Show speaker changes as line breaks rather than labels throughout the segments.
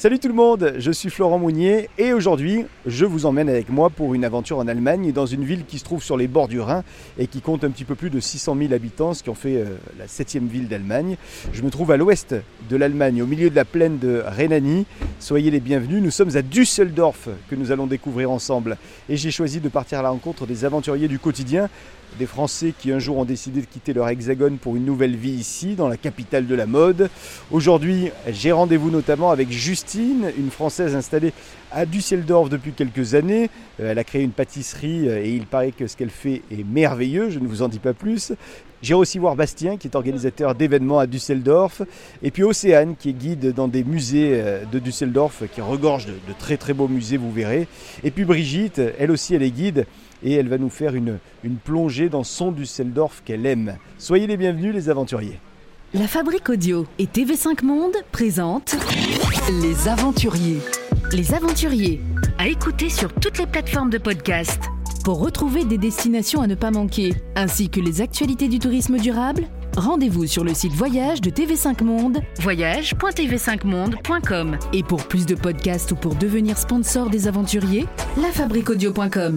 Salut tout le monde, je suis Florent Mounier et aujourd'hui je vous emmène avec moi pour une aventure en Allemagne dans une ville qui se trouve sur les bords du Rhin et qui compte un petit peu plus de 600 000 habitants, ce qui en fait la 7e ville d'Allemagne. Je me trouve à l'ouest de l'Allemagne, au milieu de la plaine de Rhénanie. Soyez les bienvenus, nous sommes à Düsseldorf que nous allons découvrir ensemble et j'ai choisi de partir à la rencontre des aventuriers du quotidien, des Français qui un jour ont décidé de quitter leur hexagone pour une nouvelle vie ici, dans la capitale de la mode. Aujourd'hui, j'ai rendez-vous notamment avec Justine, une Française installée à Düsseldorf depuis quelques années. Elle a créé une pâtisserie et il paraît que ce qu'elle fait est merveilleux, je ne vous en dis pas plus. J'irai aussi voir Bastien qui est organisateur d'événements à Düsseldorf. Et puis Océane qui est guide dans des musées de Düsseldorf qui regorgent de très très beaux musées, vous verrez. Et puis Brigitte, elle aussi elle est guide et elle va nous faire une plongée dans son Düsseldorf qu'elle aime. Soyez les bienvenus les aventuriers.
La Fabrique Audio et TV5 Monde présentent Les Aventuriers. Les Aventuriers, à écouter sur toutes les plateformes de podcast. Pour retrouver des destinations à ne pas manquer, ainsi que les actualités du tourisme durable, rendez-vous sur le site Voyage de TV5 Monde, voyage.tv5monde.com. Et pour plus de podcasts ou pour devenir sponsor des aventuriers, lafabriqueaudio.com.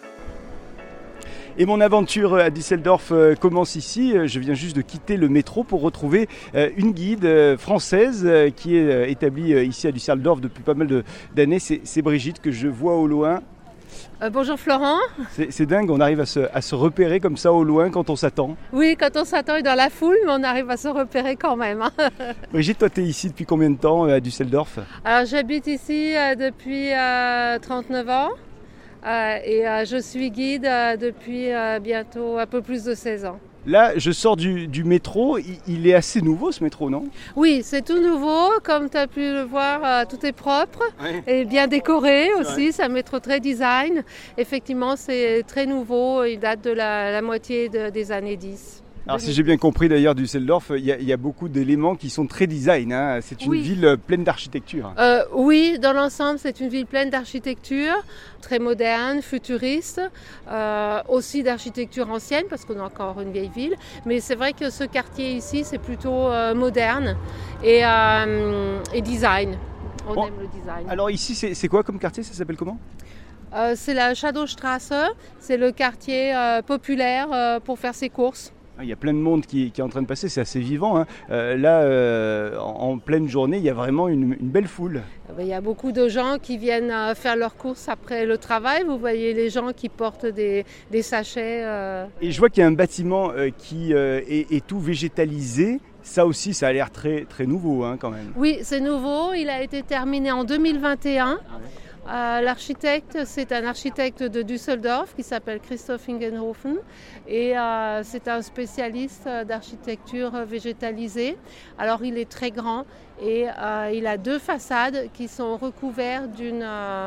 Et mon aventure à Düsseldorf commence ici. Je viens juste de quitter le métro pour retrouver une guide française qui est établie ici à Düsseldorf depuis pas mal d'années. C'est Brigitte que je vois au loin.
Bonjour Florent.
C'est dingue, on arrive à se repérer comme ça au loin quand on s'attend.
Oui, quand on s'attend dans la foule, mais on arrive à se repérer quand même.
Brigitte, toi tu es ici depuis combien de temps à Düsseldorf ?
Alors j'habite ici depuis 39 ans. Et je suis guide depuis bientôt un peu plus de 16 ans.
Là, je sors du métro. Il est assez nouveau ce métro, non ?
Oui, c'est tout nouveau. Comme tu as pu le voir, tout est propre et bien décoré aussi. C'est un métro très design. Effectivement, c'est très nouveau. Il date de la moitié des années 10.
Alors si j'ai bien compris d'ailleurs Düsseldorf, il y a beaucoup d'éléments qui sont très design, hein. C'est une ville pleine d'architecture.
Oui, dans l'ensemble c'est une ville pleine d'architecture, très moderne, futuriste, aussi d'architecture ancienne parce qu'on a encore une vieille ville. Mais c'est vrai que ce quartier ici c'est plutôt moderne et design. On aime le design.
Alors ici c'est quoi comme quartier ? Ça s'appelle comment ?
C'est la Shadowstrasse, c'est le quartier populaire pour faire ses courses.
Il y a plein de monde qui est en train de passer, c'est assez vivant. Hein. En pleine journée, il y a vraiment une belle foule.
Il y a beaucoup de gens qui viennent faire leurs courses après le travail. Vous voyez les gens qui portent des sachets.
Et je vois qu'il y a un bâtiment qui est tout végétalisé. Ça aussi, ça a l'air très, très nouveau hein, quand même.
Oui, c'est nouveau. Il a été terminé en 2021. L'architecte, c'est un architecte de Düsseldorf qui s'appelle Christoph Ingenhofen et c'est un spécialiste d'architecture végétalisée. Alors il est très grand et il a 2 façades qui sont recouvertes d'une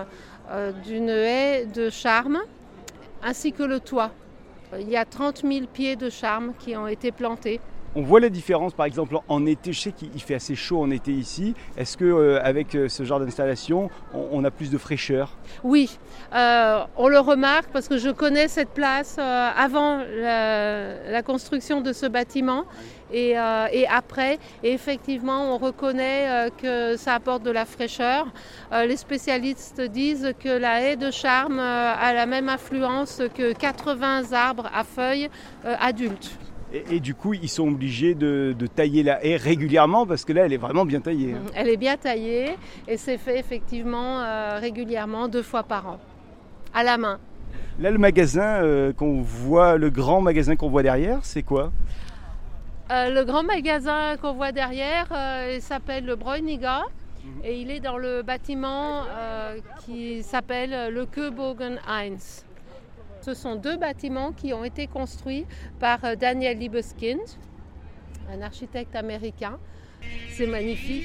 haie de charme ainsi que le toit. Il y a 30 000 pieds de charme qui ont été plantés.
On voit la différence, par exemple, en été. Je sais qu'il fait assez chaud en été ici. Est-ce qu'avec ce genre d'installation, on a plus de fraîcheur ?
Oui, on le remarque parce que je connais cette place avant la construction de ce bâtiment et après. Et effectivement, on reconnaît que ça apporte de la fraîcheur. Les spécialistes disent que la haie de charme a la même influence que 80 arbres à feuilles adultes.
Et du coup, ils sont obligés de tailler la haie régulièrement parce que là, elle est vraiment bien taillée. Hein.
Elle est bien taillée et c'est fait effectivement régulièrement 2 fois par an, à la main.
Là, le magasin qu'on voit, le grand magasin qu'on voit derrière, c'est quoi ?
Le grand magasin qu'on voit derrière, il s'appelle le Bräuniger et il est dans le bâtiment qui s'appelle le Köbogen 1. Ce sont 2 bâtiments qui ont été construits par Daniel Libeskind, un architecte américain. C'est magnifique.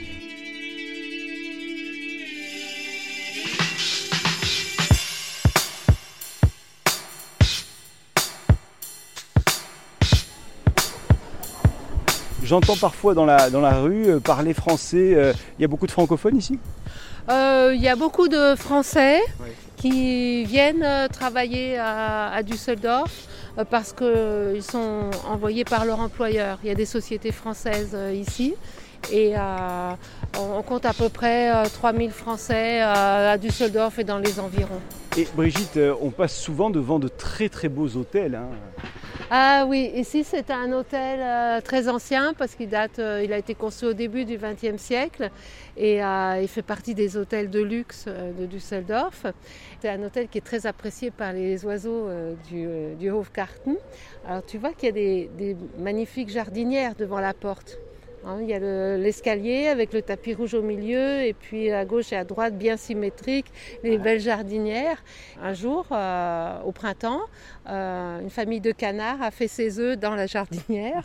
J'entends parfois dans la rue parler français. Il y a beaucoup de francophones ici ?
Il y a beaucoup de Français qui viennent travailler à Düsseldorf parce qu'ils sont envoyés par leur employeur. Il y a des sociétés françaises ici Et on compte à peu près 3000 Français à Düsseldorf et dans les environs.
Et Brigitte, on passe souvent devant de très très beaux hôtels. Hein.
Ah oui, ici c'est un hôtel très ancien parce qu'il il a été construit au début du XXe siècle et il fait partie des hôtels de luxe de Düsseldorf. C'est un hôtel qui est très apprécié par les oiseaux du Hofgarten. Alors tu vois qu'il y a des magnifiques jardinières devant la porte. Il y a l'escalier avec le tapis rouge au milieu et puis à gauche et à droite bien symétriques, les belles jardinières. Un jour, au printemps, une famille de canards a fait ses œufs dans la jardinière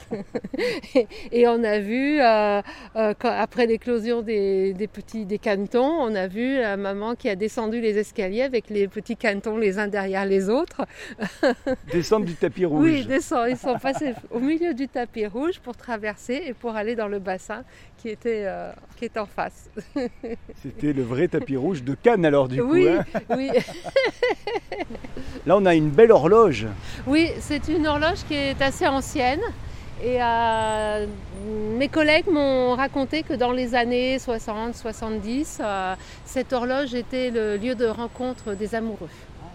et on a vu, après l'éclosion des canetons, on a vu la maman qui a descendu les escaliers avec les petits canetons les uns derrière les autres.
Descendre du tapis rouge.
Oui, ils sont passés au milieu du tapis rouge pour traverser et pour aller dans le bassin qui était en face.
C'était le vrai tapis rouge de Cannes alors du coup.
Oui,
hein.
oui.
Là on a une belle horloge.
Oui, c'est une horloge qui est assez ancienne. Et mes collègues m'ont raconté que dans les années 60-70, cette horloge était le lieu de rencontre des amoureux.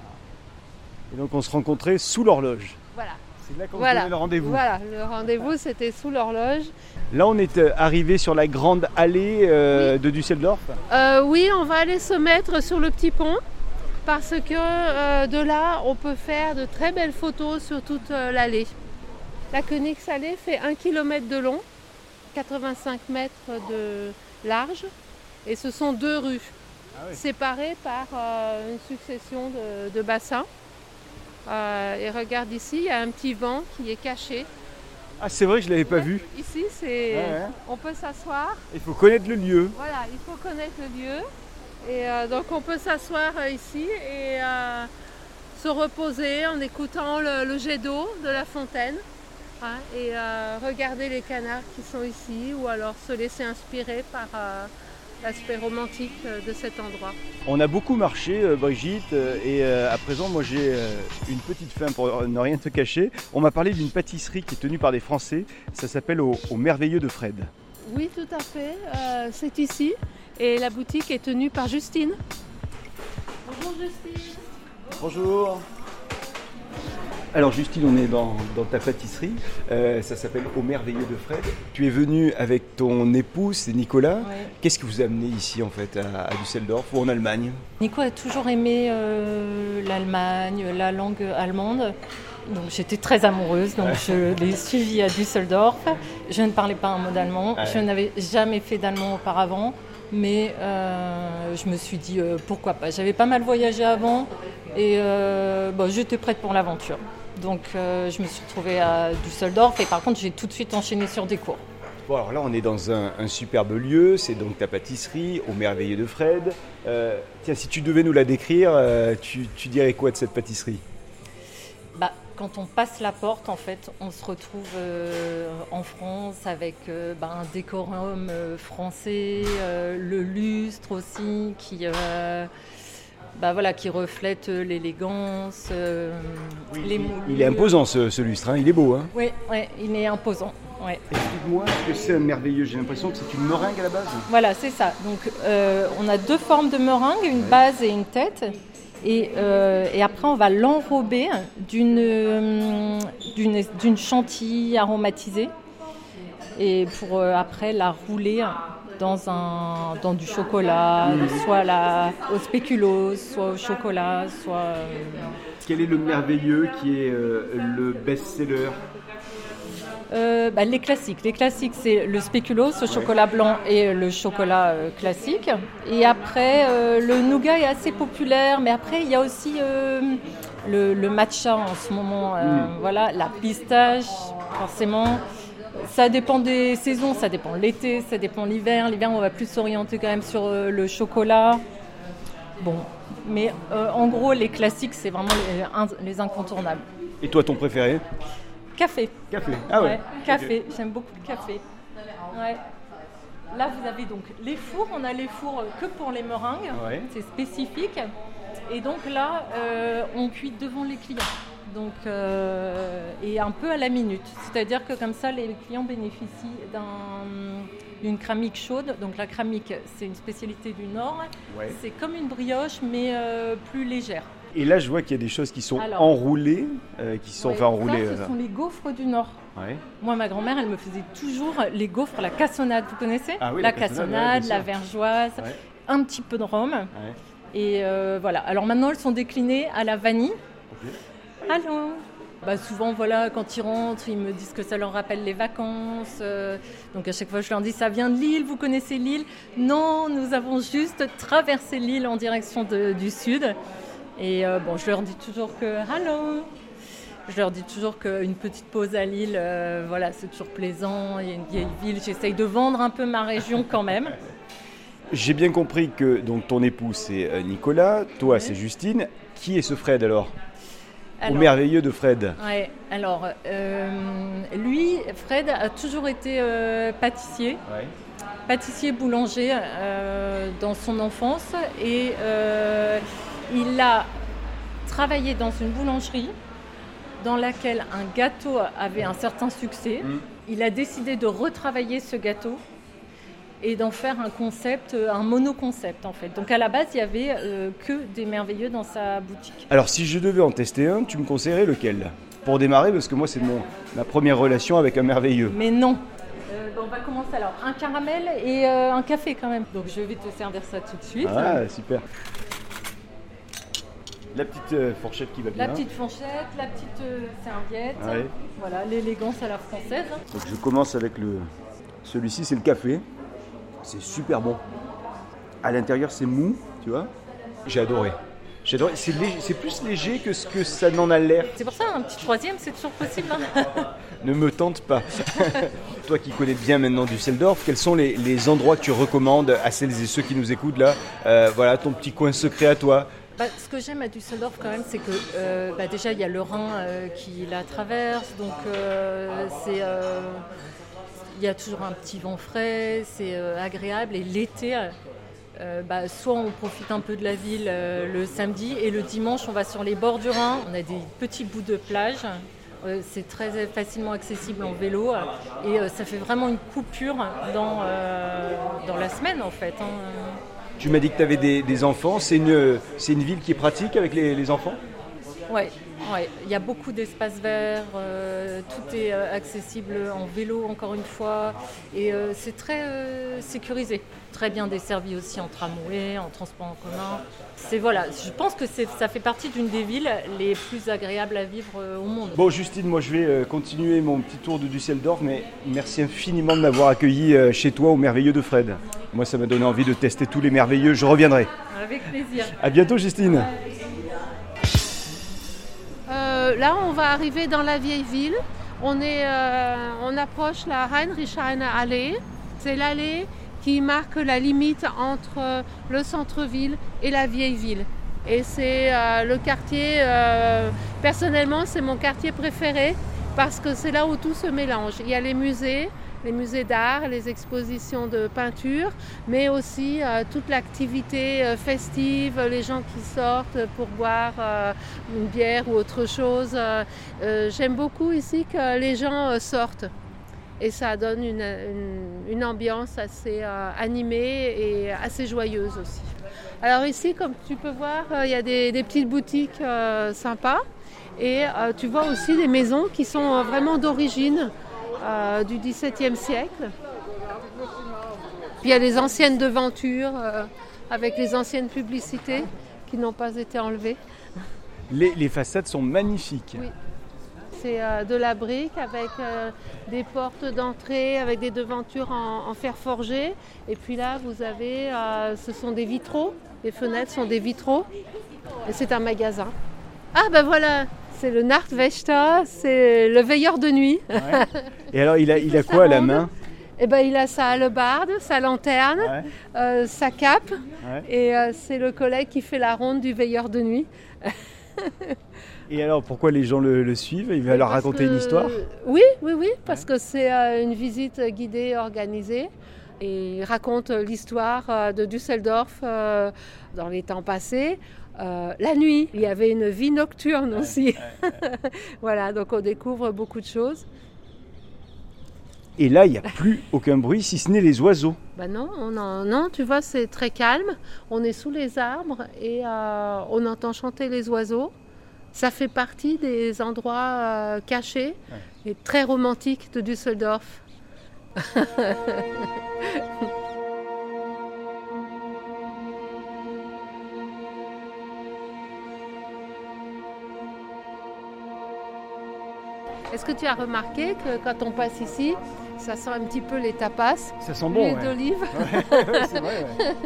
Et donc on se rencontrait sous l'horloge.
Voilà.
C'est là qu'on donnait le rendez-vous.
Voilà, le rendez-vous c'était sous l'horloge.
Là on est arrivé sur la grande allée
oui.
de Düsseldorf.
Oui, on va aller se mettre sur le petit pont parce que de là on peut faire de très belles photos sur toute l'allée. La Königsallee fait 1 km de long, 85 mètres de large et ce sont 2 rues séparées par une succession de bassins. Et regarde ici, il y a un petit banc qui est caché.
Ah c'est vrai, je ne l'avais pas vu.
Ici, on peut s'asseoir.
Il faut connaître le lieu.
Voilà, il faut connaître le lieu. Et donc on peut s'asseoir ici et se reposer en écoutant le jet d'eau de la fontaine. Et regarder les canards qui sont ici ou alors se laisser inspirer par l'aspect romantique de cet endroit.
On a beaucoup marché Brigitte et à présent moi j'ai une petite faim pour ne rien te cacher. On m'a parlé d'une pâtisserie qui est tenue par des Français, ça s'appelle au Merveilleux de Fred.
Oui tout à fait, c'est ici et la boutique est tenue par Justine. Bonjour Justine.
Bonjour. Alors Justine, on est dans ta pâtisserie, ça s'appelle Au Merveilleux de Fred. Tu es venue avec ton époux, c'est Nicolas.
Oui.
Qu'est-ce que vous amenez ici en fait à Düsseldorf ou en Allemagne?
Nico a toujours aimé l'Allemagne, la langue allemande. Donc j'étais très amoureuse, donc je l'ai suivi à Düsseldorf. Je ne parlais pas un mot d'allemand, je n'avais jamais fait d'allemand auparavant. Mais je me suis dit pourquoi pas. J'avais pas mal voyagé avant et j'étais prête pour l'aventure. Donc je me suis retrouvée à Düsseldorf et par contre j'ai tout de suite enchaîné sur des cours.
Bon alors là on est dans un superbe lieu, c'est donc ta pâtisserie Au Merveilleux de Fred. Tiens, si tu devais nous la décrire, tu dirais quoi de cette pâtisserie?
Quand on passe la porte, en fait, on se retrouve en France avec un décorum français, le lustre aussi, qui reflète l'élégance, les moulures.
Il est imposant ce lustre, hein, il est beau. Hein.
Oui, il est imposant. Ouais.
Explique-moi ce que c'est un merveilleux, j'ai l'impression que c'est une meringue à la base.
Voilà, c'est ça. Donc on a 2 formes de meringue, une base et une tête. Et après, on va l'enrober d'une chantilly aromatisée et pour après la rouler dans du chocolat, soit au spéculoos, soit au chocolat, soit...
Quel est le merveilleux qui est le best-seller?
Les classiques. Les classiques, c'est le spéculoos, le chocolat blanc et le chocolat classique. Et après, le nougat est assez populaire, mais après, il y a aussi le matcha en ce moment. Voilà, la pistache, forcément. Ça dépend des saisons, ça dépend l'été, ça dépend l'hiver. L'hiver, on va plus s'orienter quand même sur le chocolat. Bon, mais en gros, les classiques, c'est vraiment les incontournables.
Et toi, ton préféré?
Café.
Café, ah ouais.
Café, j'aime beaucoup le café. Ouais. Là, vous avez donc les fours. On a les fours que pour les meringues, c'est spécifique. Et donc là, on cuit devant les clients. donc, et un peu à la minute. C'est-à-dire que comme ça, les clients bénéficient d'une cramique chaude. Donc la cramique, c'est une spécialité du Nord.
Ouais.
C'est comme une brioche, mais plus légère.
Et là, je vois qu'il y a des choses qui sont enroulées, enroulées.
Ça, ce sont les gaufres du Nord.
Ouais.
Moi, ma grand-mère, elle me faisait toujours les gaufres, la cassonade, vous connaissez ?
Ah oui,
la cassonade, la vergeoise, un petit peu de rhum. Ouais. Et voilà. Alors maintenant, elles sont déclinées à la vanille. Okay. Allô ? Souvent, voilà, quand ils rentrent, ils me disent que ça leur rappelle les vacances. Donc à chaque fois, je leur dis, ça vient de Lille, vous connaissez Lille ? Non, nous avons juste traversé Lille en direction du sud. Et je leur dis toujours que allô. Je leur dis toujours qu'une petite pause à Lille, c'est toujours plaisant. Il y a une vieille ville. J'essaye de vendre un peu ma région quand même.
J'ai bien compris que donc ton époux c'est Nicolas, toi c'est Justine. Qui est ce Fred alors au merveilleux de Fred.
Ouais. Alors lui, Fred a toujours été pâtissier. Ouais. Pâtissier boulanger dans son enfance et il a travaillé dans une boulangerie dans laquelle un gâteau avait un certain succès. Il a décidé de retravailler ce gâteau et d'en faire un concept, un monoconcept en fait. Donc à la base, il n'y avait que des merveilleux dans sa boutique. Alors
si je devais en tester un, tu me conseillerais lequel ? Pour démarrer, parce que moi c'est ma première relation avec un merveilleux.
Mais non. On va commencer alors. Un caramel et un café quand même. Donc je vais te servir ça tout de suite.
Ah super. La petite fourchette qui va bien.
La petite fourchette, la petite serviette. Ouais. Voilà, l'élégance à la française.
Donc je commence avec celui-ci, c'est le café. C'est super bon. À l'intérieur, c'est mou, tu vois. J'ai adoré. C'est plus léger que ce que ça n'en a l'air.
C'est pour ça, un petit troisième, c'est toujours possible.
Ne me tente pas. Toi qui connais bien maintenant Düsseldorf, quels sont les endroits que tu recommandes à celles et ceux qui nous écoutent là ? Voilà, ton petit coin secret à toi.
Ce que j'aime à Düsseldorf quand même, c'est que déjà il y a le Rhin qui la traverse, donc il y a toujours un petit vent frais, c'est agréable. Et l'été, soit on profite un peu de la ville le samedi et le dimanche on va sur les bords du Rhin, on a des petits bouts de plage. C'est très facilement accessible en vélo et ça fait vraiment une coupure dans la semaine en fait.
Tu m'as dit que tu avais des enfants, c'est une ville qui est pratique avec les enfants ?
Ouais, il y a beaucoup d'espaces verts, tout est accessible en vélo encore une fois et c'est très sécurisé, très bien desservi aussi en tramway, en transport en commun. Je pense que ça fait partie d'une des villes les plus agréables à vivre au monde.
Bon Justine, moi je vais continuer mon petit tour de Düsseldorf, mais merci infiniment de m'avoir accueilli chez toi au merveilleux de Fred. Moi ça m'a donné envie de tester tous les merveilleux, je reviendrai.
Avec plaisir.
À bientôt Justine.
Là, on va arriver dans la vieille ville. On approche la Heinrich-Heine-Allee. C'est l'allée qui marque la limite entre le centre-ville et la vieille ville. Et c'est le quartier, personnellement, c'est mon quartier préféré parce que c'est là où tout se mélange. Il y a les musées d'art, les expositions de peinture, mais aussi toute l'activité festive, les gens qui sortent pour boire une bière ou autre chose. J'aime beaucoup ici que les gens sortent et ça donne une ambiance assez animée et assez joyeuse aussi. Alors ici, comme tu peux voir, il y a des petites boutiques sympas et tu vois aussi des maisons qui sont vraiment d'origine du XVIIe siècle. Puis il y a les anciennes devantures avec les anciennes publicités qui n'ont pas été enlevées.
Les façades sont magnifiques.
Oui. C'est de la brique avec des portes d'entrée, avec des devantures en fer forgé. Et puis là, vous avez, ce sont des vitraux. Les fenêtres sont des vitraux. Et c'est un magasin. Ah ben voilà, c'est le Nachtwächter, c'est le veilleur de nuit.
Ouais. Et alors, il a quoi à la main ?
Eh ben, il a sa hallebarde, sa lanterne, sa cape. Ouais. Et c'est le collègue qui fait la ronde du veilleur de nuit.
Et alors, pourquoi les gens le suivent ? Il va leur raconter une histoire ?
Oui, parce que c'est une visite guidée organisée. Et il raconte l'histoire de Düsseldorf dans les temps passés. La nuit, il y avait une vie nocturne aussi. Voilà, donc on découvre beaucoup de choses.
Et là, il n'y a plus aucun bruit, si ce n'est les oiseaux.
Non, tu vois, c'est très calme. On est sous les arbres et on entend chanter les oiseaux. Ça fait partie des endroits cachés et très romantiques de Düsseldorf. Est-ce que tu as remarqué que quand on passe ici, ça sent un petit peu les tapas,
ça sent bon,
l'huile d'olive,
c'est vrai,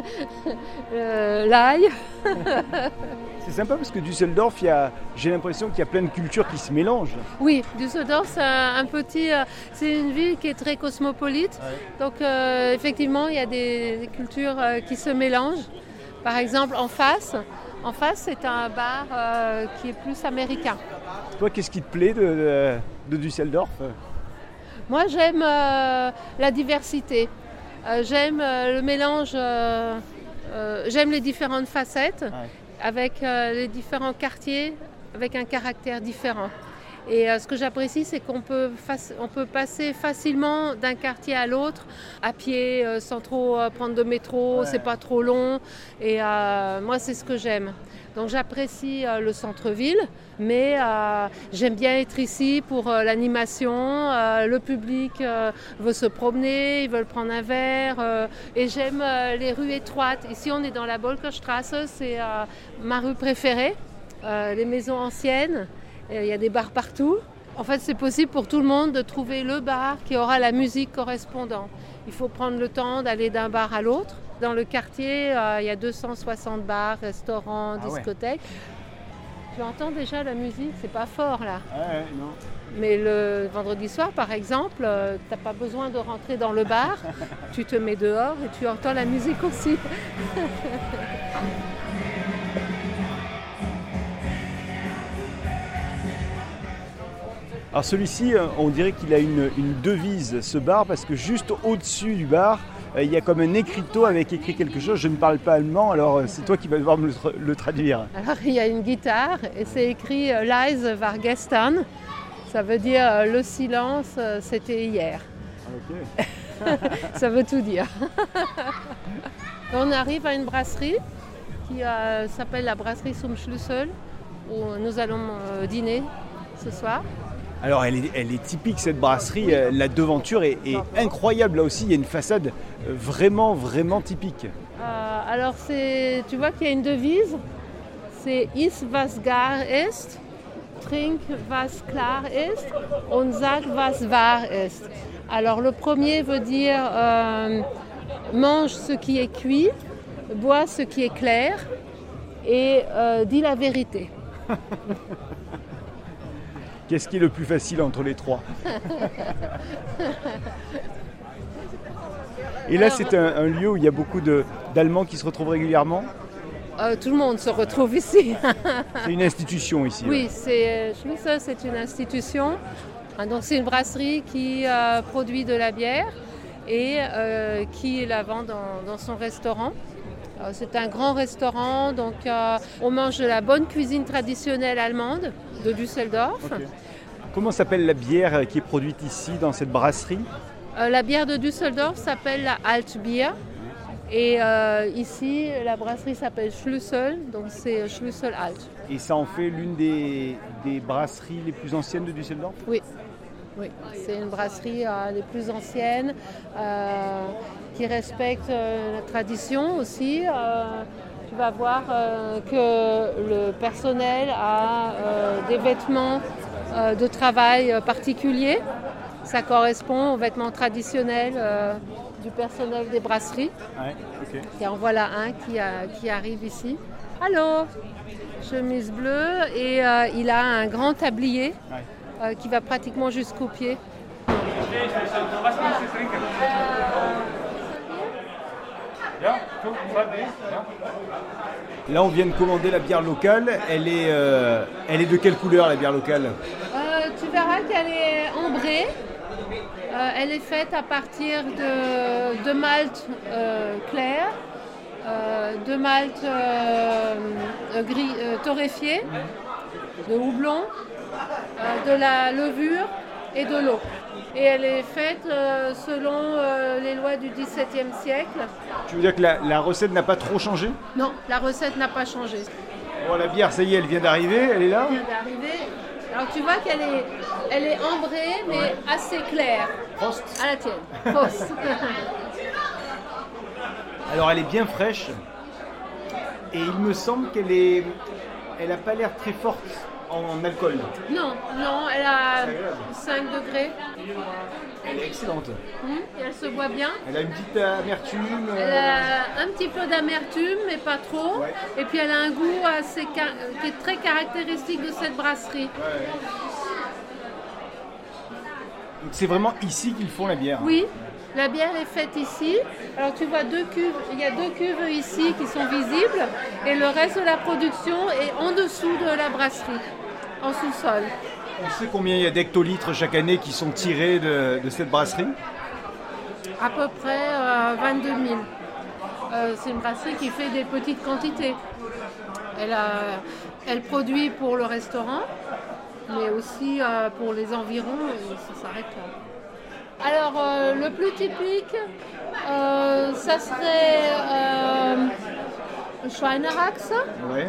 l'ail.
C'est sympa parce que Düsseldorf, j'ai l'impression qu'il y a plein de cultures qui se mélangent.
Oui, Düsseldorf, c'est une ville qui est très cosmopolite. Donc effectivement, il y a des cultures qui se mélangent. Par exemple, en face, c'est un bar qui est plus américain.
Toi, qu'est-ce qui te plaît de Düsseldorf ?
Moi, j'aime la diversité. J'aime le mélange. J'aime les différentes facettes avec les différents quartiers avec un caractère différent. Et ce que j'apprécie, c'est qu'on peut passer facilement d'un quartier à l'autre à pied, sans trop prendre de métro, c'est pas trop long. Et moi, c'est ce que j'aime. Donc j'apprécie le centre-ville, mais j'aime bien être ici pour l'animation. Le public veut se promener, ils veulent prendre un verre. Et j'aime les rues étroites. Ici, on est dans la Bolkerstrasse, c'est ma rue préférée. Les maisons anciennes. Il y a des bars partout. En fait, c'est possible pour tout le monde de trouver le bar qui aura la musique correspondante. Il faut prendre le temps d'aller d'un bar à l'autre. Dans le quartier, il y a 260 bars, restaurants, discothèques. Tu entends déjà la musique, c'est pas fort là.
Non.
Mais le vendredi soir, par exemple, tu n'as pas besoin de rentrer dans le bar. Tu te mets dehors et tu entends la musique aussi.
Alors celui-ci, on dirait qu'il a une devise, ce bar, parce que juste au-dessus du bar, il y a comme un écriteau avec écrit quelque chose. Je ne parle pas allemand, alors c'est toi qui vas devoir me le traduire.
Alors il y a une guitare et c'est écrit « Leise war gestern ». Ça veut dire « le silence, c'était hier ».
Okay.
Ça veut tout dire. On arrive à une brasserie qui s'appelle la brasserie Zum Schlüssel, où nous allons dîner ce soir.
Alors elle est typique cette brasserie, la devanture est incroyable. Là aussi il y a une façade vraiment typique.
Alors tu vois qu'il y a une devise, c'est « Iss was gar ist, trink was klar ist und sag was wahr ist ». Alors le premier veut dire mange ce qui est cuit, bois ce qui est clair et dis la vérité.
Qu'est-ce qui est le plus facile entre les trois ? Et là, c'est un lieu où il y a beaucoup d'Allemands qui se retrouvent régulièrement ?
Tout le monde se retrouve ici.
C'est une institution ici.
Oui, Schlüssel, c'est une institution. Donc, c'est une brasserie qui produit de la bière et qui la vend dans son restaurant. C'est un grand restaurant, donc on mange de la bonne cuisine traditionnelle allemande de Düsseldorf.
Okay. Comment s'appelle la bière qui est produite ici dans cette brasserie ?
La bière de Düsseldorf s'appelle la Altbier et ici la brasserie s'appelle Schlüssel, donc c'est Schlüssel Alt.
Et ça en fait l'une des brasseries les plus anciennes de Düsseldorf ?
Oui, c'est une brasserie des plus anciennes qui respecte la tradition aussi. Tu vas voir que le personnel a des vêtements de travail particuliers. Ça correspond aux vêtements traditionnels du personnel des brasseries.
Ouais, okay.
Et en voilà un qui arrive ici. Allô, chemise bleue et il a un grand tablier qui va pratiquement jusqu'aux pieds.
Là, on vient de commander la bière locale. Elle est de quelle couleur, la bière locale ?
Tu verras qu'elle est ambrée. elle est faite à partir de malt clair, de malt gris torréfié, de houblon, de la levure et de l'eau. Et elle est faite selon les lois du XVIIe siècle.
Tu veux dire que la recette n'a pas trop changé?
Non, la recette n'a pas changé.
Bon, la bière, ça y est, elle vient d'arriver, elle est là?
Elle vient d'arriver. Alors tu vois qu'elle est ambrée, mais assez claire.
Prost.
À la tienne. Prost.
Alors elle est bien fraîche. Et il me semble elle n'a pas l'air très forte en alcool.
Non, elle a 5 degrés.
Elle est excellente.
Et elle se boit bien.
Elle a une petite amertume.
Elle a un petit peu d'amertume, mais pas trop.
Ouais.
Et puis elle a un goût qui est très caractéristique de cette brasserie.
Ouais. Donc c'est vraiment ici qu'ils font la bière.
Oui, la bière est faite ici. Alors tu vois 2 cuves, il y a 2 cuves ici qui sont visibles et le reste de la production est en dessous de la brasserie, en sous-sol.
On sait combien il y a d'hectolitres chaque année qui sont tirés de cette brasserie?
À peu près 22 000. C'est une brasserie qui fait des petites quantités. Elle produit pour le restaurant, mais aussi pour les environs, et ça s'arrête là. Alors, le plus typique, ça serait le Schweinehaxe.
Ouais.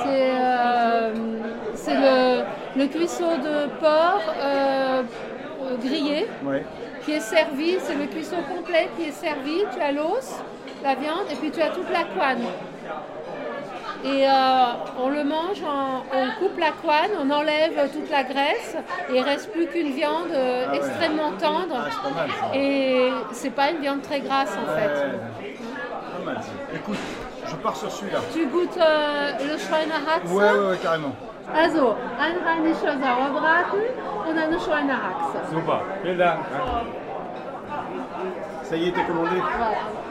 C'est le cuisseau de porc grillé,
Ouais.
qui est servi. C'est le cuisseau complet qui est servi. Tu as l'os, la viande, et puis tu as toute la couenne. Et on le mange, on coupe la couenne, on enlève toute la graisse et il ne reste plus qu'une viande extrêmement tendre.
Ah, c'est pas mal ça.
Et c'est pas une viande très grasse en fait.
Pas mal ça. Écoute, je pars sur celui-là.
Tu goûtes le Schweinehaxe?
Ouais, carrément.
Also, ein rheinischer Sauerbraten und eine Schweinehaxe.
Super, vielen Dank.
Ça y est, t'es commandé.
Voilà.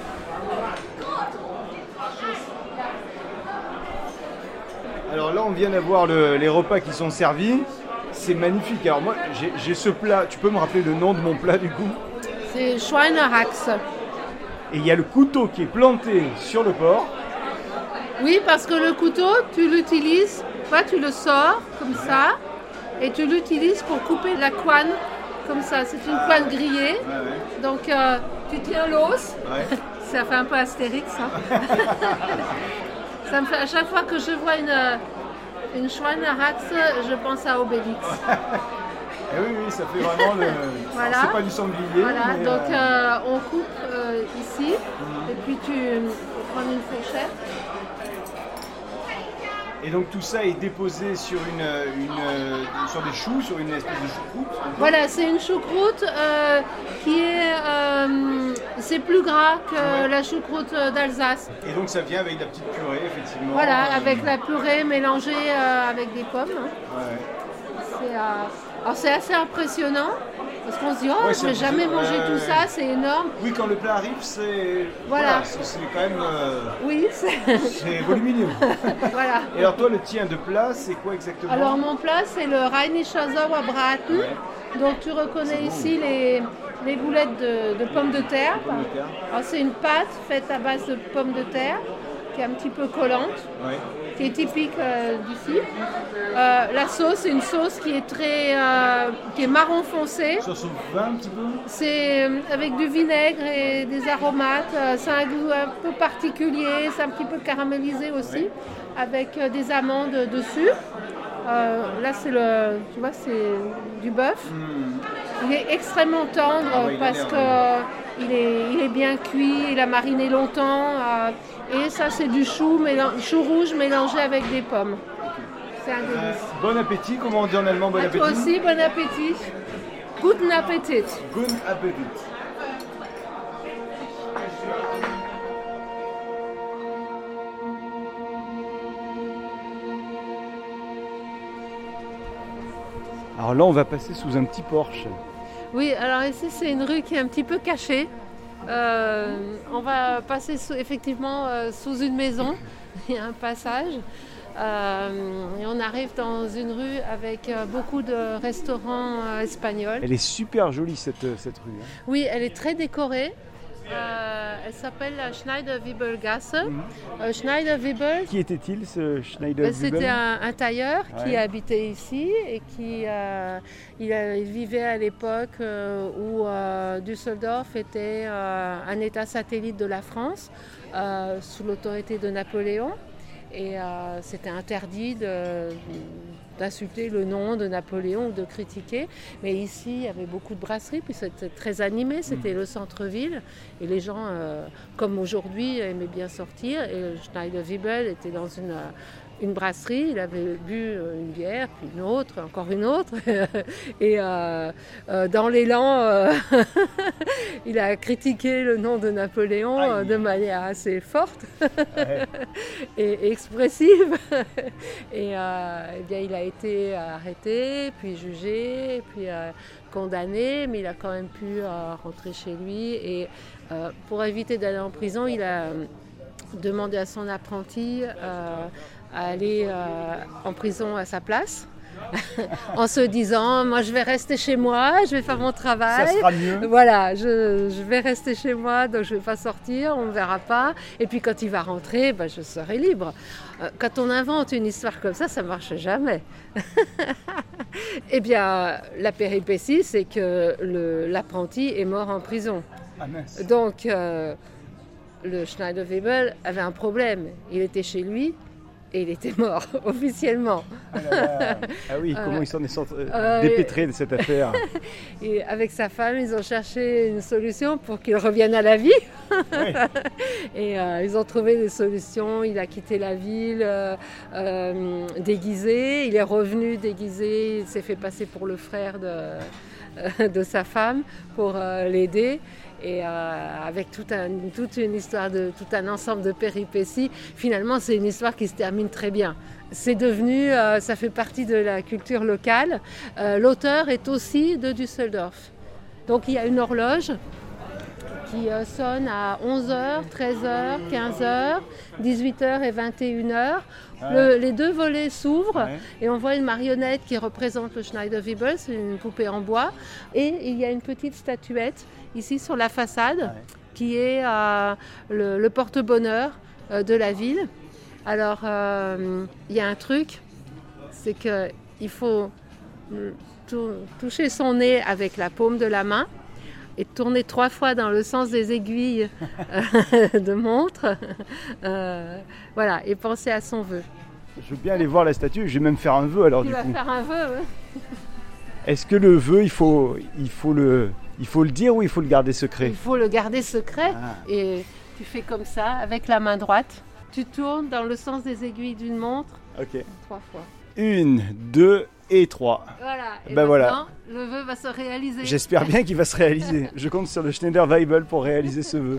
Alors là, on vient d'avoir les repas qui sont servis. C'est magnifique. Alors moi, j'ai ce plat. Tu peux me rappeler le nom de mon plat du coup?
C'est Schweinehaxe.
Et il y a le couteau qui est planté sur le porc.
Oui, parce que le couteau, tu l'utilises, tu le sors comme ça et tu l'utilises pour couper la couenne comme ça. C'est une couenne grillée.
Ouais.
Donc tu tiens l'os.
Ouais.
Ça fait un peu Astérix. Hein. Ça me fait, à chaque fois que je vois une Schweinehaxe, je pense à Obélix.
Et oui, ça fait vraiment le.
Voilà.
Alors, c'est pas du sanglier.
Voilà,
mais,
donc on coupe ici et puis tu prends une fourchette.
Et donc tout ça est déposé sur sur des choux, sur une espèce de choucroute.
Voilà, c'est une choucroute qui est c'est plus gras que la choucroute d'Alsace.
Et donc ça vient avec de la petite purée, effectivement.
Voilà, avec la purée mélangée avec des pommes.
Ouais.
Alors c'est assez impressionnant parce qu'on se dit oh,
Ouais,
je vais jamais manger tout ça, c'est énorme.
Oui, quand le plat arrive, c'est
Voilà.
c'est quand même
Oui,
c'est volumineux.
voilà.
Et alors toi, le tien de plat, c'est quoi exactement?
Alors mon plat, c'est le Rheinischer Sauerbraten.
Ouais.
Donc tu reconnais ici les boulettes de pommes de terre.
Pommes de terre.
Alors c'est une pâte faite à base de pommes de terre qui est un petit peu collante,
Ouais.
qui est typique d'ici. La sauce, c'est une sauce qui est qui est marron foncé.
Sauce au vin un petit peu.
C'est avec du vinaigre et des aromates. C'est un goût un peu particulier, c'est un petit peu caramélisé aussi, avec des amandes dessus. Là, tu vois, c'est du bœuf. Il est extrêmement tendre
il a
parce
l'air,
qu'il est bien cuit, il a mariné longtemps. Et ça, c'est du chou rouge mélangé avec des pommes. C'est un délice.
Bon appétit, comment on dit en allemand bon
À
appétit?
toi aussi, bon appétit. Guten Appetit.
Good appétit. Alors là, on va passer sous un petit porche.
Oui, alors ici, c'est une rue qui est un petit peu cachée. On va passer effectivement sous une maison. Il y a un passage. Et on arrive dans une rue avec beaucoup de restaurants espagnols.
Elle est super jolie cette rue. Hein.
Oui, elle est très décorée. Elle s'appelle la Schneider-Wiebel-Gasse. Schneider-Wiebel.
Qui était-il ce Schneider-Wiebel ?
C'était un tailleur qui habitait ici et qui il vivait à l'époque où Düsseldorf était un État satellite de la France sous l'autorité de Napoléon. Et c'était interdit d'insulter le nom de Napoléon ou de critiquer. Mais ici, il y avait beaucoup de brasseries, puis c'était très animé, c'était le centre-ville. Et les gens, comme aujourd'hui, aimaient bien sortir. Et Schneider-Wiebel était dans une brasserie, il avait bu une bière, puis une autre, encore une autre. Et dans l'élan, il a critiqué le nom de Napoléon de manière assez forte et expressive. Et bien, il a été arrêté, puis jugé, puis condamné, mais il a quand même pu rentrer chez lui. Et pour éviter d'aller en prison, il a demandé à son apprenti à aller en prison à sa place en se disant moi je vais rester chez moi, je vais faire mon travail,
ça sera mieux.
Voilà, je vais rester chez moi, donc je ne vais pas sortir, on ne verra pas, et puis quand il va rentrer, je serai libre. Quand on invente une histoire comme ça ne marche jamais. Eh bien la péripétie, c'est que l'apprenti est mort en prison.
Ah, mince.
Donc le Schneider-Wiebel avait un problème, il était chez lui et il était mort officiellement.
Ah oui, comment il s'en est dépêtré de cette affaire.
Et avec sa femme, ils ont cherché une solution pour qu'il revienne à la vie. Oui. Et ils ont trouvé des solutions. Il a quitté la ville déguisé, il est revenu déguisé, il s'est fait passer pour le frère de sa femme pour l'aider. Et avec toute une histoire, tout un ensemble de péripéties, finalement c'est une histoire qui se termine très bien. C'est devenu, ça fait partie de la culture locale. L'auteur est aussi de Düsseldorf. Donc il y a une horloge qui sonne à 11h, 13h, 15h, 18h et 21h. Les deux volets s'ouvrent et on voit une marionnette qui représente le Schneider-Wiebel, c'est une poupée en bois. Et il y a une petite statuette ici sur la façade qui est le porte-bonheur de la ville. Alors il y a un truc, c'est qu'il faut toucher son nez avec la paume de la main et tourner 3 fois dans le sens des aiguilles de montre, voilà, et penser à son vœu.
Je veux bien aller voir la statue, je vais même faire un vœu alors. Tu
vas faire un vœu, oui.
Est-ce que le vœu, il faut le dire ou il faut le garder secret ?
Il faut le garder secret et tu fais comme ça avec la main droite. Tu tournes dans le sens des aiguilles d'une montre 3 fois. 1,
2 et 3.
Voilà, et maintenant,
voilà.
Le vœu va se réaliser.
J'espère bien qu'il va se réaliser. Je compte sur le Schneider-Wiebel pour réaliser ce vœu.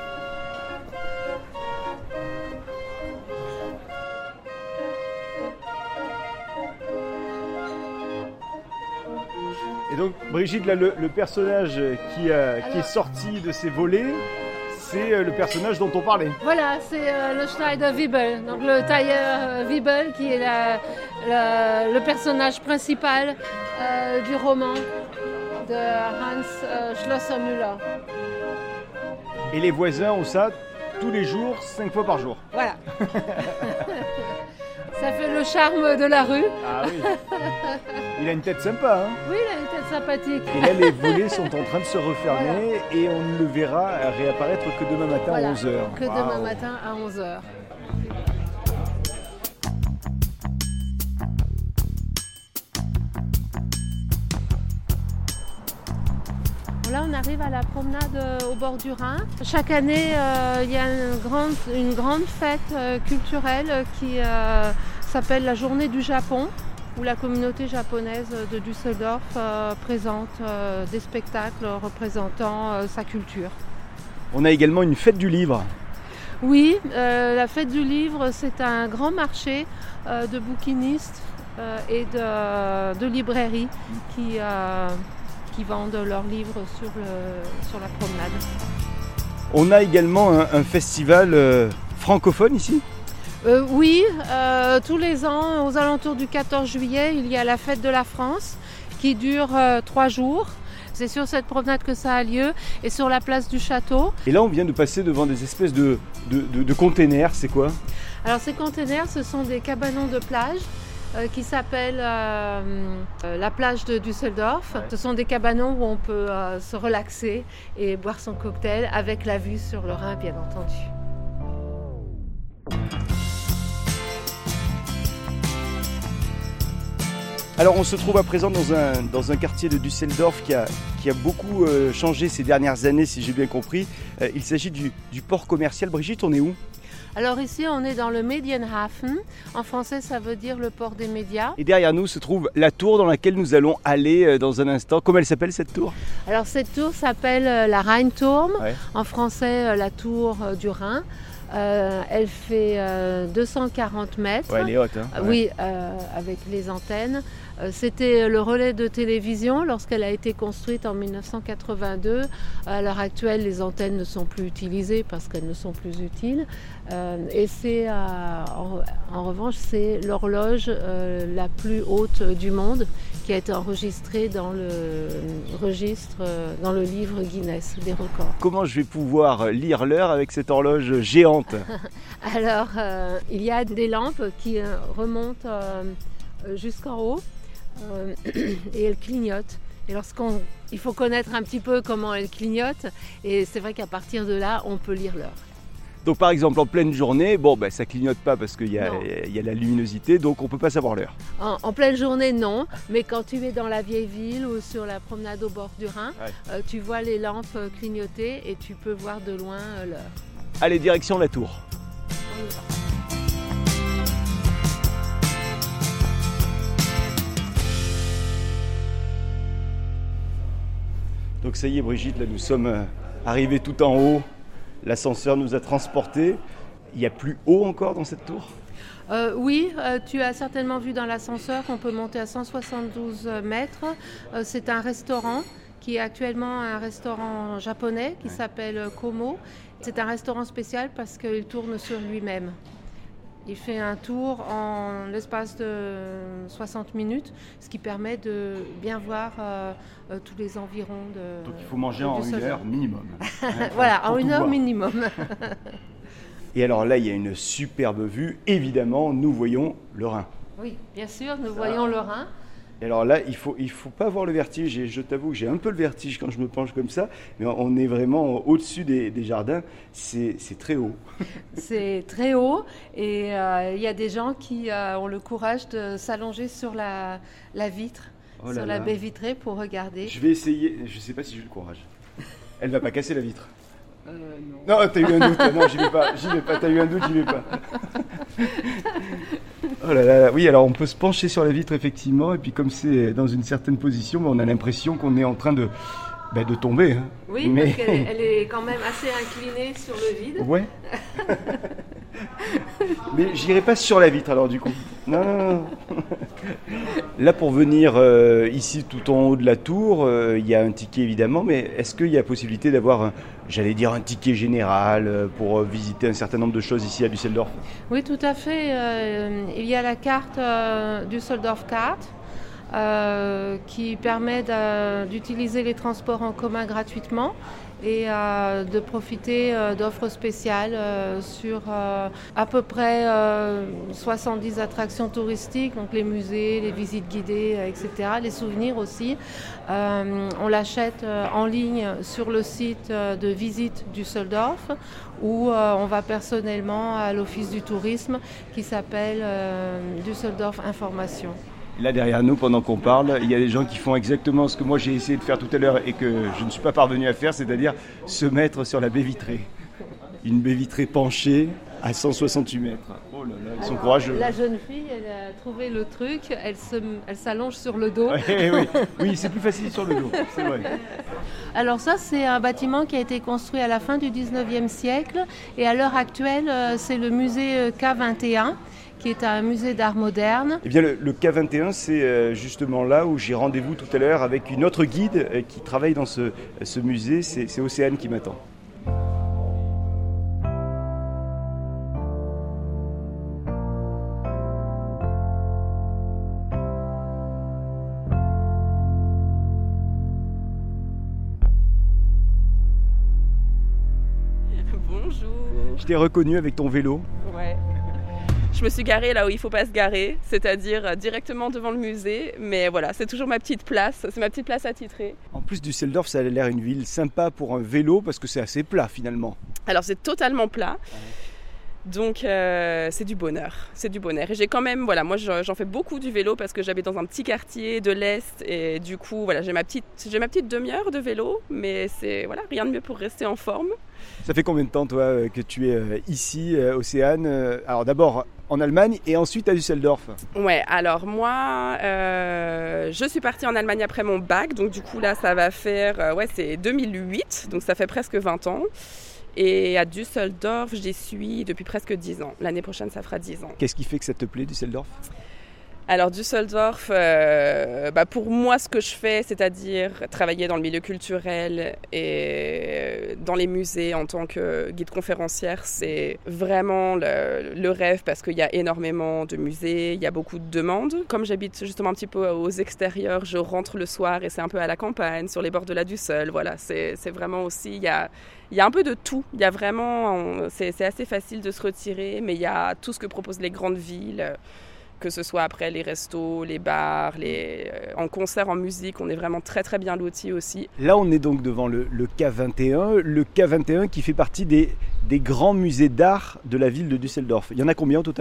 Et donc Brigitte, là, le personnage qui est sorti de ces volets, c'est le personnage dont on parlait.
Voilà, c'est le Schneider-Wiebel, donc le tailleur Wiebel qui est le personnage principal du roman de Hans Schlosser-Müller.
Et les voisins ont ça tous les jours, 5 fois par jour.
Voilà. Ça fait le charme de la rue.
Ah oui. Il a une tête sympa, hein ?
Oui, il a une tête sympathique.
Et là, les volets sont en train de se refermer et on ne le verra réapparaître que demain matin à 11h.
Que demain matin à 11h. Là, on arrive à la promenade au bord du Rhin. Chaque année, il y a une grande fête culturelle qui s'appelle la Journée du Japon, où la communauté japonaise de Düsseldorf présente des spectacles représentant sa culture.
On a également une fête du livre.
Oui, la fête du livre, c'est un grand marché de bouquinistes et de librairies qui vendent leurs livres sur la promenade.
On a également un festival francophone ici ?
Oui, tous les ans, aux alentours du 14 juillet, il y a la fête de la France qui dure 3 jours. C'est sur cette promenade que ça a lieu et sur la place du château.
Et là, on vient de passer devant des espèces de containers, c'est quoi ?
Alors ces containers, ce sont des cabanons de plage qui s'appellent la plage de Düsseldorf. Ouais. Ce sont des cabanons où on peut se relaxer et boire son cocktail avec la vue sur le Rhin, bien entendu.
Alors on se trouve à présent dans un quartier de Düsseldorf qui a beaucoup changé ces dernières années, si j'ai bien compris. Il s'agit du port commercial. Brigitte, on est où ?
Alors ici, on est dans le Medienhafen. En français, ça veut dire le port des médias.
Et derrière nous se trouve la tour dans laquelle nous allons aller dans un instant. Comment elle s'appelle cette tour ?
Alors cette tour s'appelle la Rheinturm. Ouais. En français, la tour du Rhin. Elle fait 240 mètres.
Ouais, elle est haute. Hein. Ouais.
Oui, avec les antennes. C'était le relais de télévision lorsqu'elle a été construite en 1982. À l'heure actuelle, les antennes ne sont plus utilisées parce qu'elles ne sont plus utiles. Et c'est, en revanche, c'est l'horloge la plus haute du monde qui a été enregistrée dans le registre, dans le livre Guinness des records.
Comment je vais pouvoir lire l'heure avec cette horloge géante ?
Alors, il y a des lampes qui remontent jusqu'en haut et elles clignotent. Et il faut connaître un petit peu comment elles clignotent et c'est vrai qu'à partir de là, on peut lire l'heure.
Donc par exemple en pleine journée, ça clignote pas parce qu'il y a la luminosité, donc on peut pas savoir l'heure.
En pleine journée non, mais quand tu es dans la vieille ville ou sur la promenade au bord du Rhin, tu vois les lampes clignoter et tu peux voir de loin l'heure.
Allez, direction la tour.
On y va.
Donc ça y est Brigitte, là nous sommes arrivés tout en haut. L'ascenseur nous a transportés. Il y a plus haut encore dans cette tour ?
Oui, tu as certainement vu dans l'ascenseur qu'on peut monter à 172 mètres. C'est un restaurant qui est actuellement un restaurant japonais qui s'appelle Como. C'est un restaurant spécial parce qu'il tourne sur lui-même. Il fait un tour en l'espace de 60 minutes, ce qui permet de bien voir tous les environs de...
Donc il faut manger en 1 heure minimum.
Voilà, en 1 heure minimum.
Et alors là, il y a une superbe vue. Évidemment, nous voyons le Rhin.
Oui, bien sûr, nous voyons le Rhin.
Et alors là, il faut pas avoir le vertige. Et je t'avoue que j'ai un peu le vertige quand je me penche comme ça. Mais on est vraiment au-dessus des jardins. C'est très haut.
C'est très haut. Et il y a des gens qui ont le courage de s'allonger sur la vitre, sur la baie vitrée pour regarder.
Je vais essayer. Je ne sais pas si j'ai le courage. Elle ne va pas casser la vitre. Non. Non, t'as eu un doute. Non, j'y vais pas. T'as eu un doute, j'y vais pas. Oh là là, oui, alors on peut se pencher sur la vitre effectivement, et puis comme c'est dans une certaine position, on a l'impression qu'on est en train de tomber. Hein.
Oui, mais... parce qu'elle est quand même assez inclinée sur le vide.
Ouais. Mais j'irai pas sur la vitre alors du coup. Non. Là pour venir ici tout en haut de la tour, il y a un ticket évidemment, mais est-ce qu'il y a possibilité d'avoir un ticket général pour visiter un certain nombre de choses ici à Düsseldorf ?
Oui, tout à fait. Il y a la carte Düsseldorf Carte qui permet d'utiliser les transports en commun gratuitement et de profiter d'offres spéciales sur à peu près 70 attractions touristiques, donc les musées, les visites guidées, etc., les souvenirs aussi. On l'achète en ligne sur le site de Visite Düsseldorf ou on va personnellement à l'office du tourisme qui s'appelle Düsseldorf Information.
Là derrière nous, pendant qu'on parle, il y a des gens qui font exactement ce que moi j'ai essayé de faire tout à l'heure et que je ne suis pas parvenu à faire, c'est-à-dire se mettre sur la baie vitrée. Une baie vitrée penchée à 168 mètres. Oh là là, ils sont courageux.
La jeune fille, elle a trouvé le truc, elle s'allonge sur le dos.
Oui, c'est plus facile sur le dos, c'est vrai.
Alors ça, c'est un bâtiment qui a été construit à la fin du 19e siècle et à l'heure actuelle, c'est le musée K21. Qui est un musée d'art moderne.
Eh bien, le K21, c'est justement là où j'ai rendez-vous tout à l'heure avec une autre guide qui travaille dans ce musée. C'est Océane qui m'attend. Tu t'es reconnu avec ton vélo?
Ouais. Je me suis garée là où il ne faut pas se garer, c'est-à-dire directement devant le musée. Mais voilà, c'est toujours ma petite place, c'est ma petite place attitrée.
En plus, Düsseldorf, ça a l'air une ville sympa pour un vélo parce que c'est assez plat finalement.
Alors c'est totalement plat. Donc c'est du bonheur. Et j'ai quand même, voilà, moi j'en fais beaucoup du vélo parce que j'habite dans un petit quartier de l'Est et du coup voilà, j'ai ma petite demi-heure de vélo, mais c'est voilà, rien de mieux pour rester en forme.
Ça fait combien de temps toi que tu es ici, Océane? Alors d'abord en Allemagne et ensuite à Düsseldorf.
Ouais, alors moi je suis partie en Allemagne après mon bac, donc du coup là ça va faire, c'est 2008, donc ça fait presque 20 ans. Et à Düsseldorf, j'y suis depuis presque 10 ans. L'année prochaine, ça fera 10 ans.
Qu'est-ce qui fait que ça te plaît, Düsseldorf?
Alors Düsseldorf, pour moi, ce que je fais, c'est-à-dire travailler dans le milieu culturel et dans les musées en tant que guide conférencière, c'est vraiment le rêve parce qu'il y a énormément de musées, il y a beaucoup de demandes. Comme j'habite justement un petit peu aux extérieurs, je rentre le soir et c'est un peu à la campagne, sur les bords de la Düssel. Voilà, c'est vraiment aussi, il y a un peu de tout. Il y a vraiment, c'est assez facile de se retirer, mais il y a tout ce que proposent les grandes villes. Que ce soit après les restos, les bars, en concert, en musique, on est vraiment très très bien lotis aussi.
Là on est donc devant le K21, le K21 qui fait partie des grands musées d'art de la ville de Düsseldorf. Il y en a combien au total ?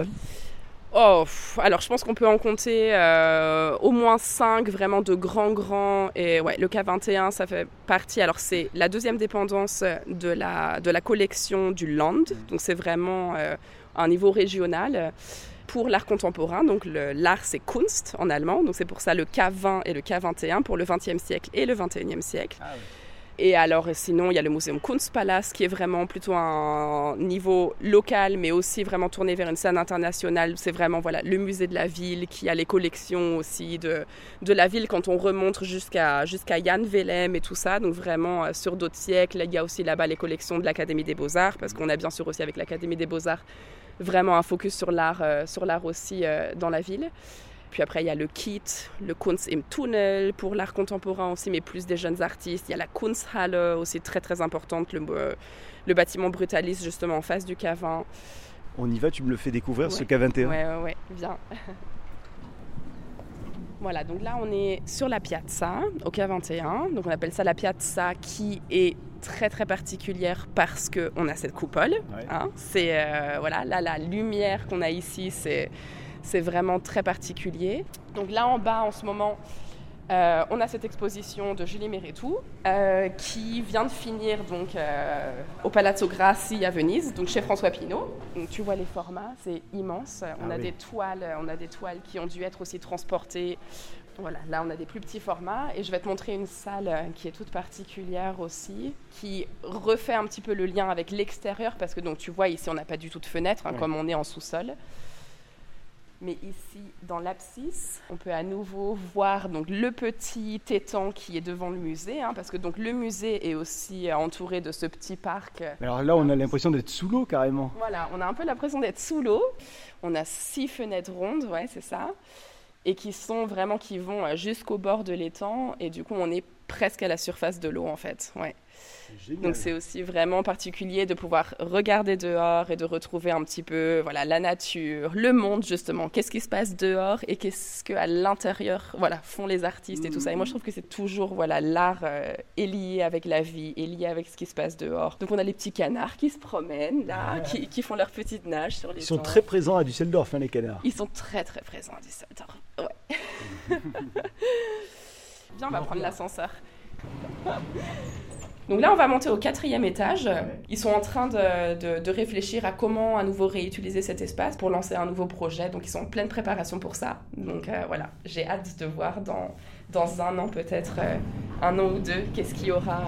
Alors je pense qu'on peut en compter au moins 5 vraiment de grands et ouais, le K21 ça fait partie, alors c'est la deuxième dépendance de la collection du Land, donc c'est vraiment un niveau régional. Pour l'art contemporain, donc l'art c'est Kunst en allemand, donc c'est pour ça le K20 et le K21 pour le 20e siècle et le 21e siècle. Ah oui. Et alors sinon il y a le Museum Kunstpalast qui est vraiment plutôt un niveau local mais aussi vraiment tourné vers une scène internationale. C'est vraiment voilà, le musée de la ville qui a les collections aussi de la ville quand on remonte jusqu'à Jan Velem et tout ça. Donc vraiment sur d'autres siècles, il y a aussi là-bas les collections de l'Académie des Beaux-Arts parce qu'on a bien sûr aussi avec l'Académie des Beaux-Arts vraiment un focus sur l'art aussi dans la ville. Puis après, il y a le KIT, le Kunst im Tunnel pour l'art contemporain aussi, mais plus des jeunes artistes. Il y a la Kunsthalle aussi très très importante, le bâtiment brutaliste justement en face du K20.
On y va, tu me le fais découvrir, ce K21.
Ouais, bien. Voilà, donc là on est sur la piazza au K21, donc on appelle ça la piazza qui est très très particulière parce qu'on a cette coupole. Ouais. Hein, c'est voilà, là la lumière qu'on a ici, c'est vraiment très particulier. Donc là en bas en ce moment, on a cette exposition de Julie Méretou qui vient de finir donc au Palazzo Grassi à Venise, donc chez François Pinault. Donc tu vois les formats, c'est immense. On a des toiles qui ont dû être aussi transportées. Voilà, là on a des plus petits formats et je vais te montrer une salle qui est toute particulière aussi, qui refait un petit peu le lien avec l'extérieur parce que donc tu vois ici on n'a pas du tout de fenêtre comme on est en sous-sol. Mais ici, dans l'abscisse, on peut à nouveau voir donc, le petit étang qui est devant le musée, parce que donc, le musée est aussi entouré de ce petit parc.
Alors là, on a l'impression d'être sous l'eau carrément.
Voilà, on a un peu l'impression d'être sous l'eau. On a 6 fenêtres rondes, ouais, c'est ça, et qui vont jusqu'au bord de l'étang. Et du coup, on est presque à la surface de l'eau, en fait. Ouais. Donc c'est aussi vraiment particulier de pouvoir regarder dehors et de retrouver un petit peu voilà, la nature, le monde justement, qu'est-ce qui se passe dehors et qu'est-ce qu'à l'intérieur font les artistes et tout ça. Et moi je trouve que c'est toujours l'art est lié avec la vie, est lié avec ce qui se passe dehors. Donc on a les petits canards qui se promènent là, qui font leur petite nage sur les
Ils sont très présents à Düsseldorf, les canards.
Ils sont très très présents à Düsseldorf, ouais. Viens, on va prendre l'ascenseur. Donc là, on va monter au 4e étage. Ils sont en train de réfléchir à comment à nouveau réutiliser cet espace pour lancer un nouveau projet. Donc, ils sont en pleine préparation pour ça. Donc voilà, j'ai hâte de voir dans un an, peut-être un an ou deux, qu'est-ce qu'il y aura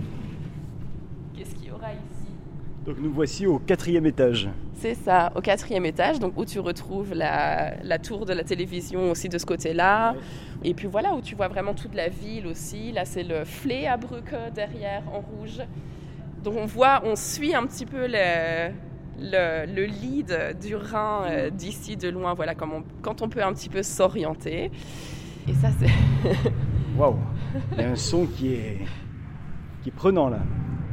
ici.
Donc nous voici au 4e étage.
C'est ça, au 4e étage, donc où tu retrouves la tour de la télévision aussi de ce côté-là. Ouais. Et puis voilà, où tu vois vraiment toute la ville aussi. Là, c'est le Fleabrücke derrière, en rouge. Donc on suit un petit peu le lead du Rhin d'ici, de loin. Voilà, quand on peut un petit peu s'orienter. Et ça, c'est...
Waouh, il y a un son qui est prenant là.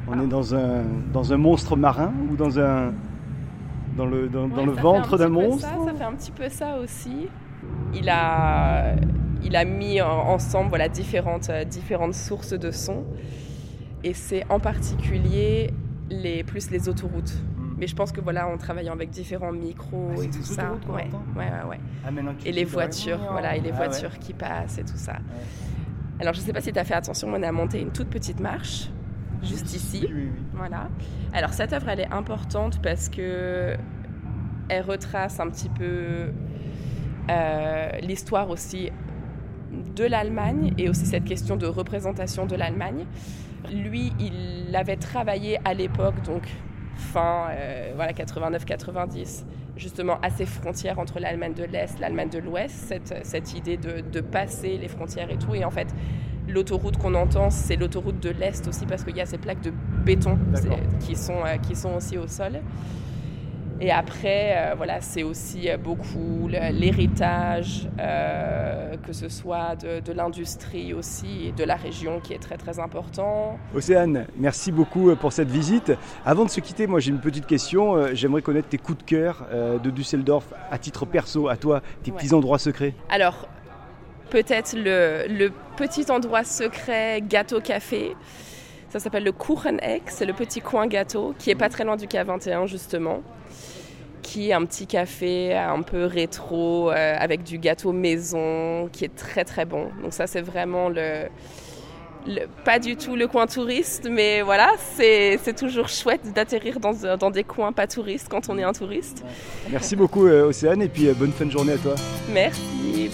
On est dans un monstre marin ou dans le ventre d'un monstre.
Ça fait un petit peu ça aussi. Il a mis ensemble différentes sources de sons. Et c'est en particulier les autoroutes. Mais je pense que en travaillant avec différents micros et tout ça. Ouais.
Ah,
et les voitures, voitures qui passent et tout ça. Ouais. Alors je ne sais pas si tu as fait attention, on a monté une toute petite marche, juste ici. Oui. Voilà. Alors cette œuvre, elle est importante parce que elle retrace un petit peu l'histoire aussi de l'Allemagne et aussi cette question de représentation de l'Allemagne. Lui, il avait travaillé à l'époque, donc fin 89-90, justement à ces frontières entre l'Allemagne de l'Est, l'Allemagne de l'Ouest, cette idée de passer les frontières et tout. Et en fait, l'autoroute qu'on entend, c'est l'autoroute de l'Est aussi parce qu'il y a ces plaques de béton qui sont aussi au sol. Et après, c'est aussi beaucoup l'héritage, que ce soit de l'industrie aussi et de la région qui est très très important.
Océane, merci beaucoup pour cette visite. Avant de se quitter, moi j'ai une petite question. J'aimerais connaître tes coups de cœur de Düsseldorf à titre perso, à toi, tes petits endroits secrets.
Alors, peut-être le petit endroit secret gâteau café. Ça s'appelle le Kucheneck, c'est le petit coin gâteau qui est pas très loin du K21 justement. Qui est un petit café un peu rétro avec du gâteau maison qui est très très bon. Donc ça c'est vraiment pas du tout le coin touriste, mais c'est toujours chouette d'atterrir dans des coins pas touristes quand on est un touriste.
Merci beaucoup Océane et puis bonne fin de journée à toi.
Merci.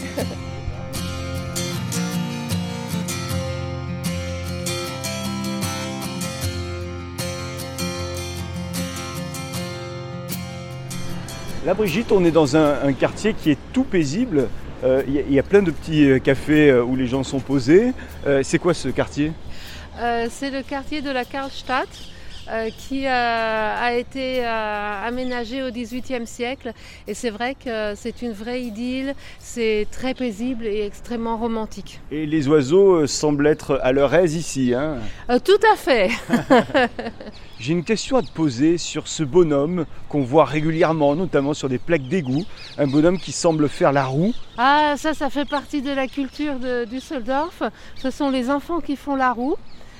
Là Brigitte, on est dans un quartier qui est tout paisible. Il y a plein de petits cafés où les gens sont posés. C'est quoi ce quartier ?
C'est le quartier de la Karlstadt qui a été aménagé au XVIIIe siècle. Et c'est vrai que c'est une vraie idylle, c'est très paisible et extrêmement romantique.
Et les oiseaux semblent être à leur aise ici, hein ?
Tout à fait.
J'ai une question à te poser sur ce bonhomme qu'on voit régulièrement, notamment sur des plaques d'égout. Un bonhomme qui semble faire la roue.
Ah, ça fait partie de la culture de Düsseldorf. Ce sont les enfants qui font la roue.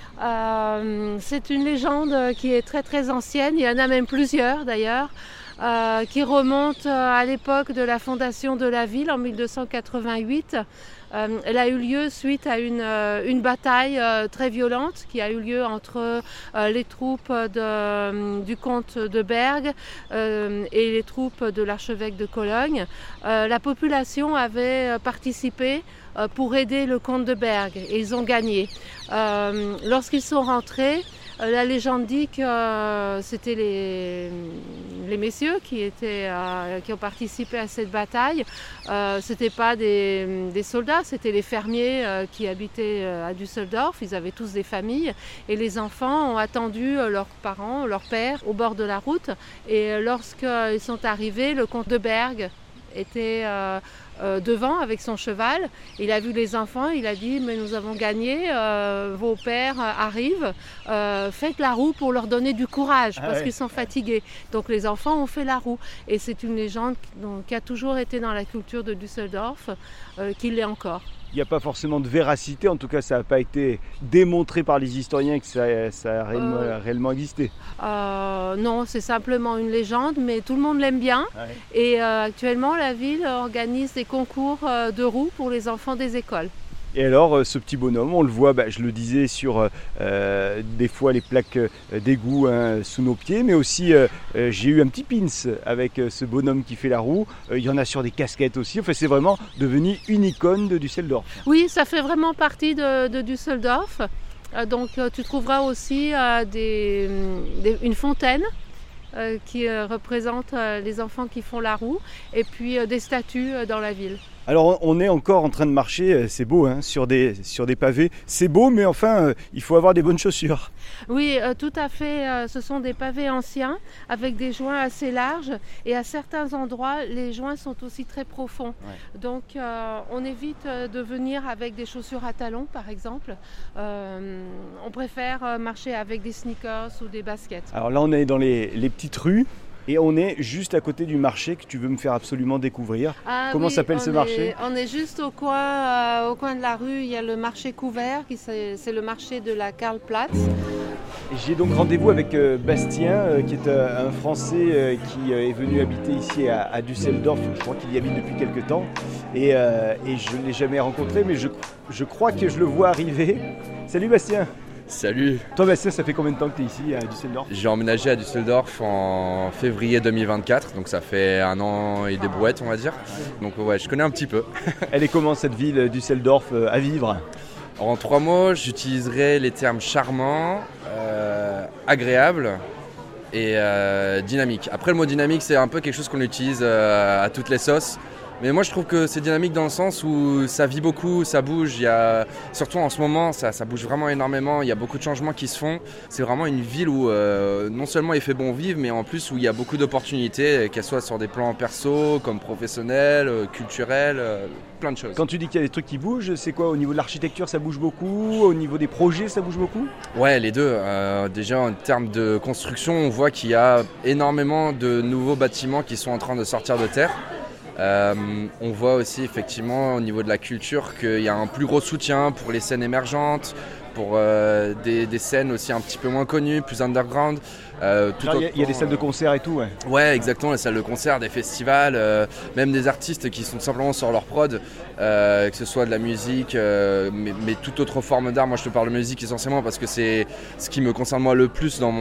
C'est une légende qui est très très ancienne. Il y en a même plusieurs d'ailleurs. Qui remonte à l'époque de la fondation de la ville en 1288. Elle a eu lieu suite à une bataille très violente qui a eu lieu entre les troupes du comte de Berg et les troupes de l'archevêque de Cologne. La population avait participé pour aider le comte de Berg et ils ont gagné. Lorsqu'ils sont rentrés, la légende dit que c'était les messieurs qui ont participé à cette bataille. C'était pas des soldats, c'était les fermiers qui habitaient à Düsseldorf. Ils avaient tous des familles et les enfants ont attendu leurs parents, leur père, au bord de la route. Et lorsqu'ils sont arrivés, le comte de Berg était devant avec son cheval. Il a vu les enfants, il a dit mais nous avons gagné, vos pères arrivent, faites la roue pour leur donner du courage parce qu'ils sont fatigués. Donc les enfants ont fait la roue et c'est une légende qui a toujours été dans la culture de Düsseldorf, qui l'est encore.
Il n'y a pas forcément de véracité, en tout cas ça n'a pas été démontré par les historiens que ça a réellement existé.
Non, c'est simplement une légende, mais tout le monde l'aime bien. Ouais. Et actuellement, la ville organise des concours de roues pour les enfants des écoles.
Et alors, ce petit bonhomme, on le voit, je le disais, sur des fois les plaques d'égout sous nos pieds, mais aussi j'ai eu un petit pins avec ce bonhomme qui fait la roue. Il y en a sur des casquettes aussi. Enfin, c'est vraiment devenu une icône de Düsseldorf.
Oui, ça fait vraiment partie de Düsseldorf. Donc, tu trouveras aussi une fontaine qui représente les enfants qui font la roue, et puis des statues dans la ville.
Alors on est encore en train de marcher, c'est beau, hein, sur des pavés. C'est beau, mais enfin, il faut avoir des bonnes chaussures.
Oui, tout à fait. Ce sont des pavés anciens avec des joints assez larges et à certains endroits, les joints sont aussi très profonds. Ouais. Donc on évite de venir avec des chaussures à talons, par exemple. On préfère marcher avec des sneakers ou des baskets.
Alors là, on est dans les petites rues. Et on est juste à côté du marché que tu veux me faire absolument découvrir. Comment s'appelle ce marché ?
On est juste au coin de la rue, il y a le marché couvert, c'est le marché de la Karlplatz.
J'ai donc rendez-vous avec Bastien, qui est un Français qui est venu habiter ici à Düsseldorf. Je crois qu'il y habite depuis quelques temps. Et je ne l'ai jamais rencontré, mais je crois que je le vois arriver. Salut Bastien.
Salut.
Toi Bastien, ça fait combien de temps que tu es ici à Düsseldorf ?
J'ai emménagé à Düsseldorf en février 2024, donc ça fait 1 an et des brouettes on va dire. Donc ouais, je connais un petit peu.
Elle est comment cette ville Düsseldorf à vivre ?
En 3 mots, j'utiliserai les termes charmant, agréable et dynamique. Après le mot dynamique, c'est un peu quelque chose qu'on utilise à toutes les sauces. Mais moi je trouve que c'est dynamique dans le sens où ça vit beaucoup, ça bouge, surtout en ce moment ça bouge vraiment énormément, il y a beaucoup de changements qui se font. C'est vraiment une ville où non seulement il fait bon vivre, mais en plus où il y a beaucoup d'opportunités, qu'elles soient sur des plans perso, comme professionnels, culturels, plein de choses.
Quand tu dis qu'il y a des trucs qui bougent, c'est quoi ? Au niveau de l'architecture ça bouge beaucoup ? Au niveau des projets ça bouge beaucoup ?
Ouais, les deux. Déjà en termes de construction, on voit qu'il y a énormément de nouveaux bâtiments qui sont en train de sortir de terre. On voit aussi effectivement au niveau de la culture qu'il y a un plus gros soutien pour les scènes émergentes, pour des scènes aussi un petit peu moins connues, plus underground.
Il y a des salles de concert et tout, ouais.
Ouais, exactement, les salles de concert, des festivals, même des artistes qui sont simplement sur leur prod, que ce soit de la musique, mais toute autre forme d'art. Moi, je te parle de musique essentiellement parce que c'est ce qui me concerne moi le plus dans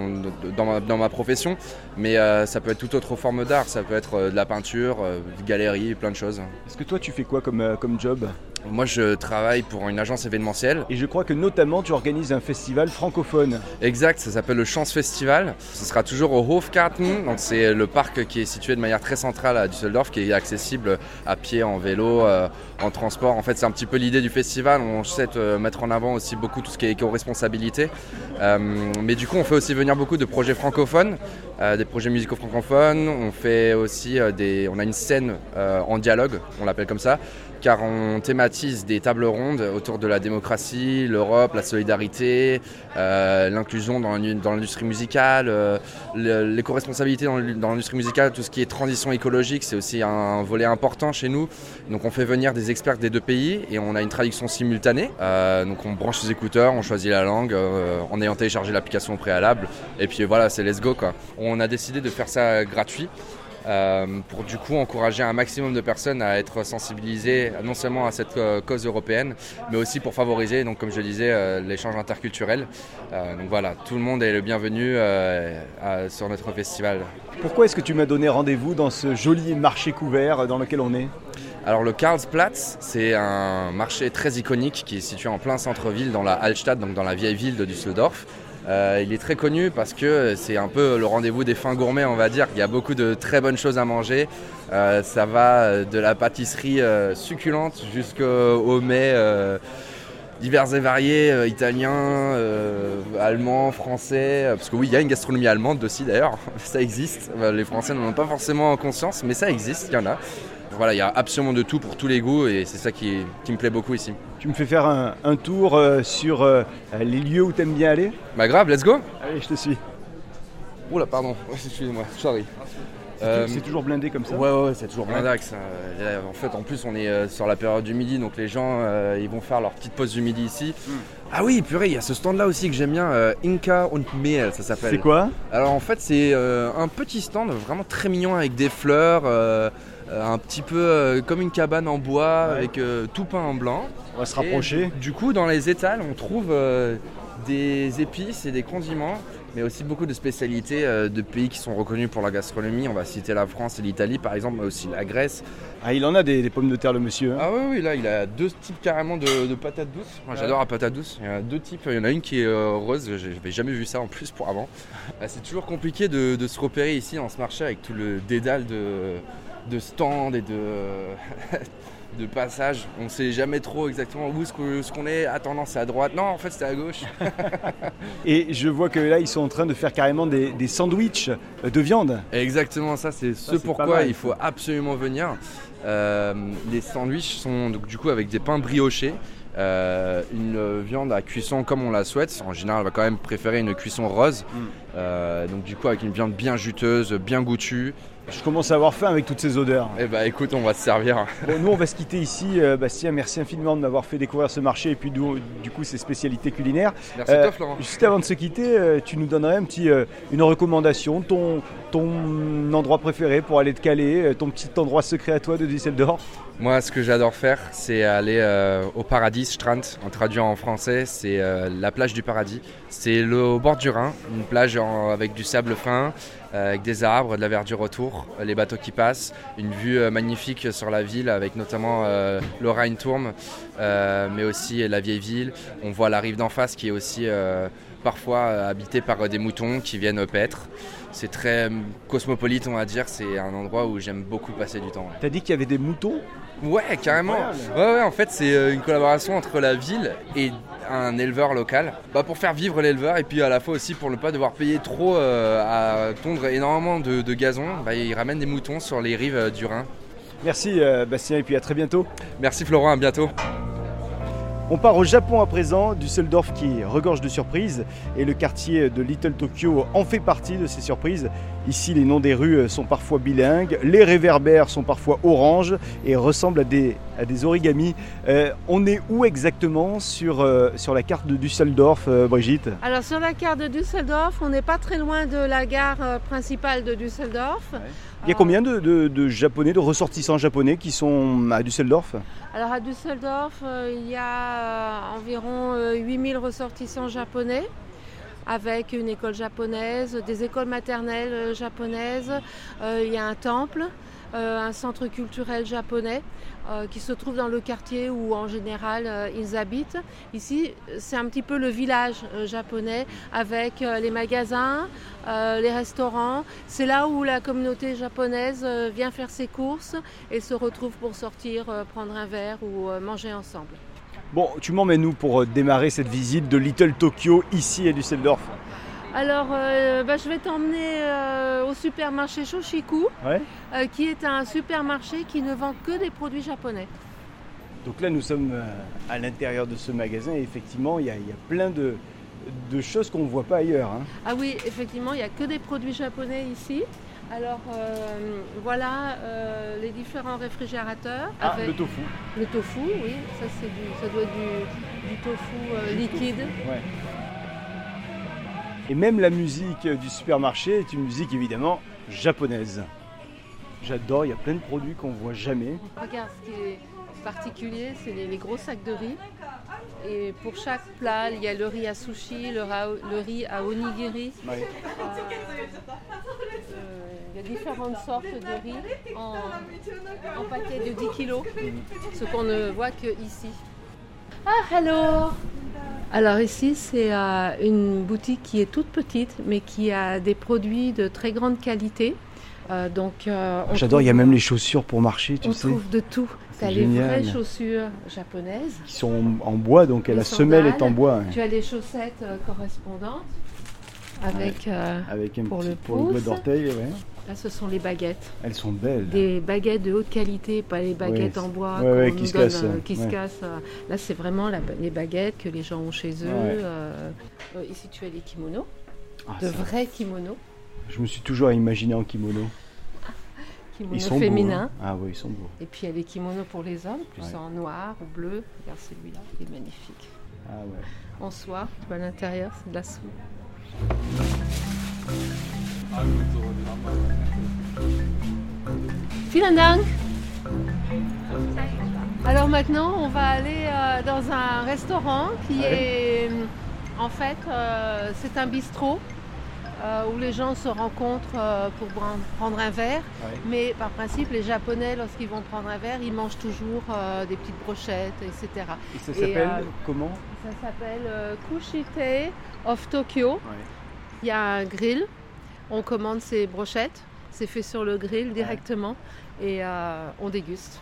ma profession. Mais ça peut être toute autre forme d'art, ça peut être de la peinture, de galerie, plein de choses.
Est-ce que toi, tu fais quoi comme job ?
Moi, je travaille pour une agence événementielle.
Et je crois que notamment, tu organises un festival francophone.
Exact, ça s'appelle le Chance Festival. Ce sera toujours au Hofgarten, donc c'est le parc qui est situé de manière très centrale à Düsseldorf, qui est accessible à pied, en vélo, en transport. En fait, c'est un petit peu l'idée du festival. On essaie de mettre en avant aussi beaucoup tout ce qui est éco-responsabilité. Mais du coup, on fait aussi venir beaucoup de projets francophones, des projets musicaux francophones. On fait aussi on a une scène en dialogue, on l'appelle comme ça, car on thématise des tables rondes autour de la démocratie, l'Europe, la solidarité, l'inclusion dans l'industrie musicale, l'éco-responsabilité dans l'industrie musicale, tout ce qui est transition écologique, c'est aussi un volet important chez nous. Donc on fait venir des experts des 2 pays et on a une traduction simultanée. Donc on branche ses écouteurs, on choisit la langue en ayant téléchargé l'application au préalable et puis voilà, c'est let's go quoi. On a décidé de faire ça gratuit. Pour du coup encourager un maximum de personnes à être sensibilisées non seulement à cette cause européenne, mais aussi pour favoriser, donc, comme je le disais, l'échange interculturel. Donc voilà, tout le monde est le bienvenu sur notre festival.
Pourquoi est-ce que tu m'as donné rendez-vous dans ce joli marché couvert dans lequel on est ?
Alors le Karlsplatz, c'est un marché très iconique qui est situé en plein centre-ville dans la Altstadt, donc dans la vieille ville de Düsseldorf. Il est très connu parce que c'est un peu le rendez-vous des fins gourmets, on va dire. Il y a beaucoup de très bonnes choses à manger. Ça va de la pâtisserie succulente jusqu'aux mets divers et variés, italiens, allemands, français. Parce que oui, il y a une gastronomie allemande aussi d'ailleurs, ça existe. Les Français n'en ont pas forcément conscience, mais ça existe, il y en a. Voilà, il y a absolument de tout pour tous les goûts et c'est ça qui me plaît beaucoup ici.
Tu me fais faire un tour sur les lieux où tu aimes bien aller ?
Bah grave, let's go.
Allez, je te suis.
Oula, pardon, excusez-moi, sorry.
C'est toujours blindé comme ça ?
Ouais, c'est toujours blindax. En fait, en plus, on est sur la période du midi, donc les gens, ils vont faire leur petite pause du midi ici. Ah oui, purée, il y a ce stand-là aussi que j'aime bien, Inka und Mehl, ça s'appelle.
C'est quoi ?
Alors en fait, c'est un petit stand vraiment très mignon avec des fleurs, un petit peu comme une cabane en bois, avec tout peint en blanc.
On va se rapprocher.
Du coup, dans les étals, on trouve des épices et des condiments, mais aussi beaucoup de spécialités de pays qui sont reconnus pour la gastronomie. On va citer la France et l'Italie par exemple, mais aussi la Grèce.
Ah, il en a des pommes de terre le monsieur, hein.
Ah oui, là il a 2 types carrément de patates douces. Moi j'adore la patate douce. Il y en a 2 types, il y en a une qui est rose, j'avais jamais vu ça en plus pour avant. C'est toujours compliqué de se repérer ici dans ce marché avec tout le dédale de stands et de passages. On ne sait jamais trop exactement où ce qu'on est. Attends, non, c'est à droite. Non, en fait, c'était à gauche.
Et je vois que là, ils sont en train de faire carrément des sandwichs de viande.
Exactement, ça, c'est ce pourquoi il faut absolument venir. Les sandwichs sont donc, du coup avec des pains briochés. Une viande à cuisson comme on la souhaite. En général, on va quand même préférer une cuisson rose. Donc du coup avec une viande bien juteuse, bien goûtue.
Je commence à avoir faim avec toutes ces odeurs.
Eh bah écoute, on va se servir.
Bon, nous on va se quitter ici. Bastien, merci infiniment de m'avoir fait découvrir ce marché et puis du coup ses spécialités culinaires.
Merci à toi Florent.
Juste avant de se quitter, tu nous donnerais une recommandation, ton endroit préféré pour aller te caler, ton petit endroit secret à toi de Düsseldorf?
Moi, ce que j'adore faire, c'est aller au Paradis Strand. En traduisant en français, c'est la plage du paradis. C'est au bord du Rhin, une plage avec du sable fin, avec des arbres, de la verdure autour, les bateaux qui passent, une vue magnifique sur la ville avec notamment le Rheinturm, mais aussi la vieille ville. On voit la rive d'en face qui est aussi parfois habitée par des moutons qui viennent paître. C'est très cosmopolite, on va dire. C'est un endroit où j'aime beaucoup passer du temps.
T'as dit qu'il y avait des moutons ?
Ouais, carrément. Ouais, en fait, c'est une collaboration entre la ville et un éleveur local, pour faire vivre l'éleveur et puis à la fois aussi pour ne pas devoir payer trop à tondre énormément de gazon. Ils ramènent des moutons sur les rives du Rhin.
Merci Bastien et puis à très bientôt.
Merci Florent, à bientôt.
On part au Japon à présent, Düsseldorf qui regorge de surprises et le quartier de Little Tokyo en fait partie de ces surprises. Ici, les noms des rues sont parfois bilingues, les réverbères sont parfois orange et ressemblent à des origamis. On est où exactement sur la carte de Düsseldorf, Brigitte ?
Alors sur la carte de Düsseldorf, on n'est pas très loin de la gare principale de Düsseldorf.
Ouais. Il y a combien de Japonais, de ressortissants japonais qui sont à Düsseldorf ?
Alors à Düsseldorf, il y a environ 8000 ressortissants japonais avec une école japonaise, des écoles maternelles japonaises. Il y a un temple, un centre culturel japonais qui se trouve dans le quartier où en général ils habitent. Ici, c'est un petit peu le village japonais avec les magasins, les restaurants. C'est là où la communauté japonaise vient faire ses courses et se retrouve pour sortir, prendre un verre ou manger ensemble.
Bon, tu m'emmènes où pour démarrer cette visite de Little Tokyo ici à Düsseldorf ?
Alors, je vais t'emmener au supermarché Shoshiku, qui est un supermarché qui ne vend que des produits japonais.
Donc là, nous sommes à l'intérieur de ce magasin et effectivement, il y a plein de choses qu'on ne voit pas ailleurs. Hein.
Ah oui, effectivement, il n'y a que des produits japonais ici. Alors, voilà les différents réfrigérateurs.
Le tofu.
Le tofu, oui, ça doit être du tofu liquide.
Ouais. Et même la musique du supermarché est une musique évidemment japonaise. J'adore, il y a plein de produits qu'on ne voit jamais.
Regarde, ce qui est particulier, c'est les gros sacs de riz. Et pour chaque plat, il y a le riz à sushi, le riz à onigiri. Ouais. Il y a différentes sortes de riz en paquet de 10 kilos, ce qu'on ne voit qu'ici. Ah, hello! Alors ici, c'est une boutique qui est toute petite, mais qui a des produits de très grande qualité.
J'adore, il y a même les chaussures pour marcher, tu sais.
On trouve de tout. Tu as les vraies chaussures japonaises.
Qui sont en bois, donc la semelle est en bois.
Tu as les chaussettes correspondantes avec
pour le doigt d'orteil. Ouais.
Là, ce sont les baguettes.
Elles sont belles.
Des baguettes de haute qualité, pas les baguettes en bois
qui se cassent.
Là, c'est vraiment les baguettes que les gens ont chez eux. Ouais. Ici, tu as les kimonos, vrais kimonos.
Je me suis toujours imaginé en kimono.
Ils sont féminins.
Beaux, hein. Ah oui, ils sont beaux.
Et puis il y a les kimonos pour les hommes, plus en noir ou bleu. Regarde celui-là, il est magnifique.
Ah ouais.
En soie, à l'intérieur, c'est de la soie. Vielen Dank. Alors maintenant, on va aller dans un restaurant qui est, en fait, c'est un bistrot où les gens se rencontrent pour prendre un verre. Ouais. Mais par principe, les Japonais, lorsqu'ils vont prendre un verre, ils mangent toujours des petites brochettes, etc.
Et ça s'appelle comment ?
Ça s'appelle Kushite of Tokyo. Ouais. Il y a un grill, on commande ces brochettes. C'est fait sur le grill directement et on déguste.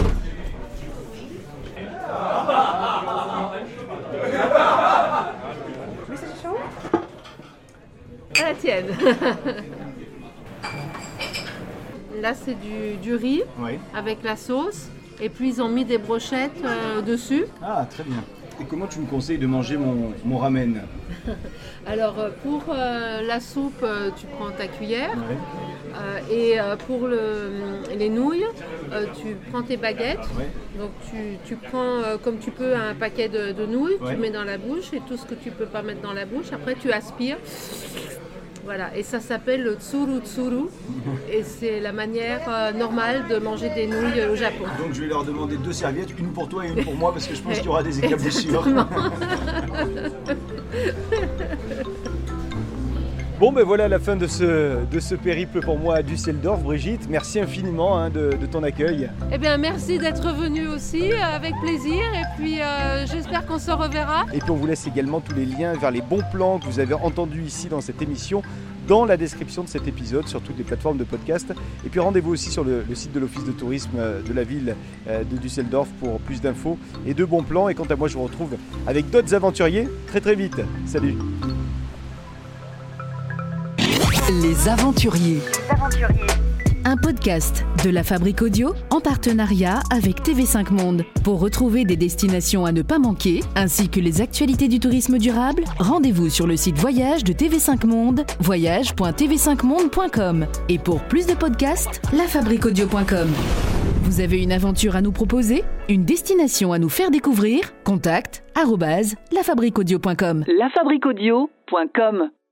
Oui, c'est chaud.
À la tienne. Là, c'est du riz avec la sauce. Et puis, ils ont mis des brochettes dessus.
Ah, très bien. Et comment tu me conseilles de manger mon ramen?
Alors, pour la soupe, tu prends ta cuillère. Et pour les nouilles, tu prends tes baguettes. Donc, tu prends comme tu peux un paquet de nouilles, tu mets dans la bouche. Et tout ce que tu peux pas mettre dans la bouche, après, tu aspires. Voilà, et ça s'appelle le tsuru tsuru, et c'est la manière normale de manger des nouilles au Japon.
Donc je vais leur demander 2 serviettes, une pour toi et une pour moi, parce que je pense qu'il y aura des éclaboussures. Bon, ben voilà la fin de ce périple pour moi à Düsseldorf. Brigitte, merci infiniment de ton accueil.
Eh bien, merci d'être venu aussi, avec plaisir, et puis j'espère qu'on se reverra.
Et puis on vous laisse également tous les liens vers les bons plans que vous avez entendus ici dans cette émission, dans la description de cet épisode, sur toutes les plateformes de podcast. Et puis rendez-vous aussi sur le site de l'Office de tourisme de la ville de Düsseldorf pour plus d'infos et de bons plans. Et quant à moi, je vous retrouve avec d'autres aventuriers très très vite. Salut!
Les Aventuriers. Un podcast de la Fabrique Audio en partenariat avec TV5 Monde. Pour retrouver des destinations à ne pas manquer, ainsi que les actualités du tourisme durable, rendez-vous sur le site voyage de TV5 Monde, voyage.tv5monde.com. Et pour plus de podcasts, lafabriqueaudio.com. Vous avez une aventure à nous proposer? Une destination à nous faire découvrir? Contact @lafabriqueaudio.com.
lafabriqueaudio.com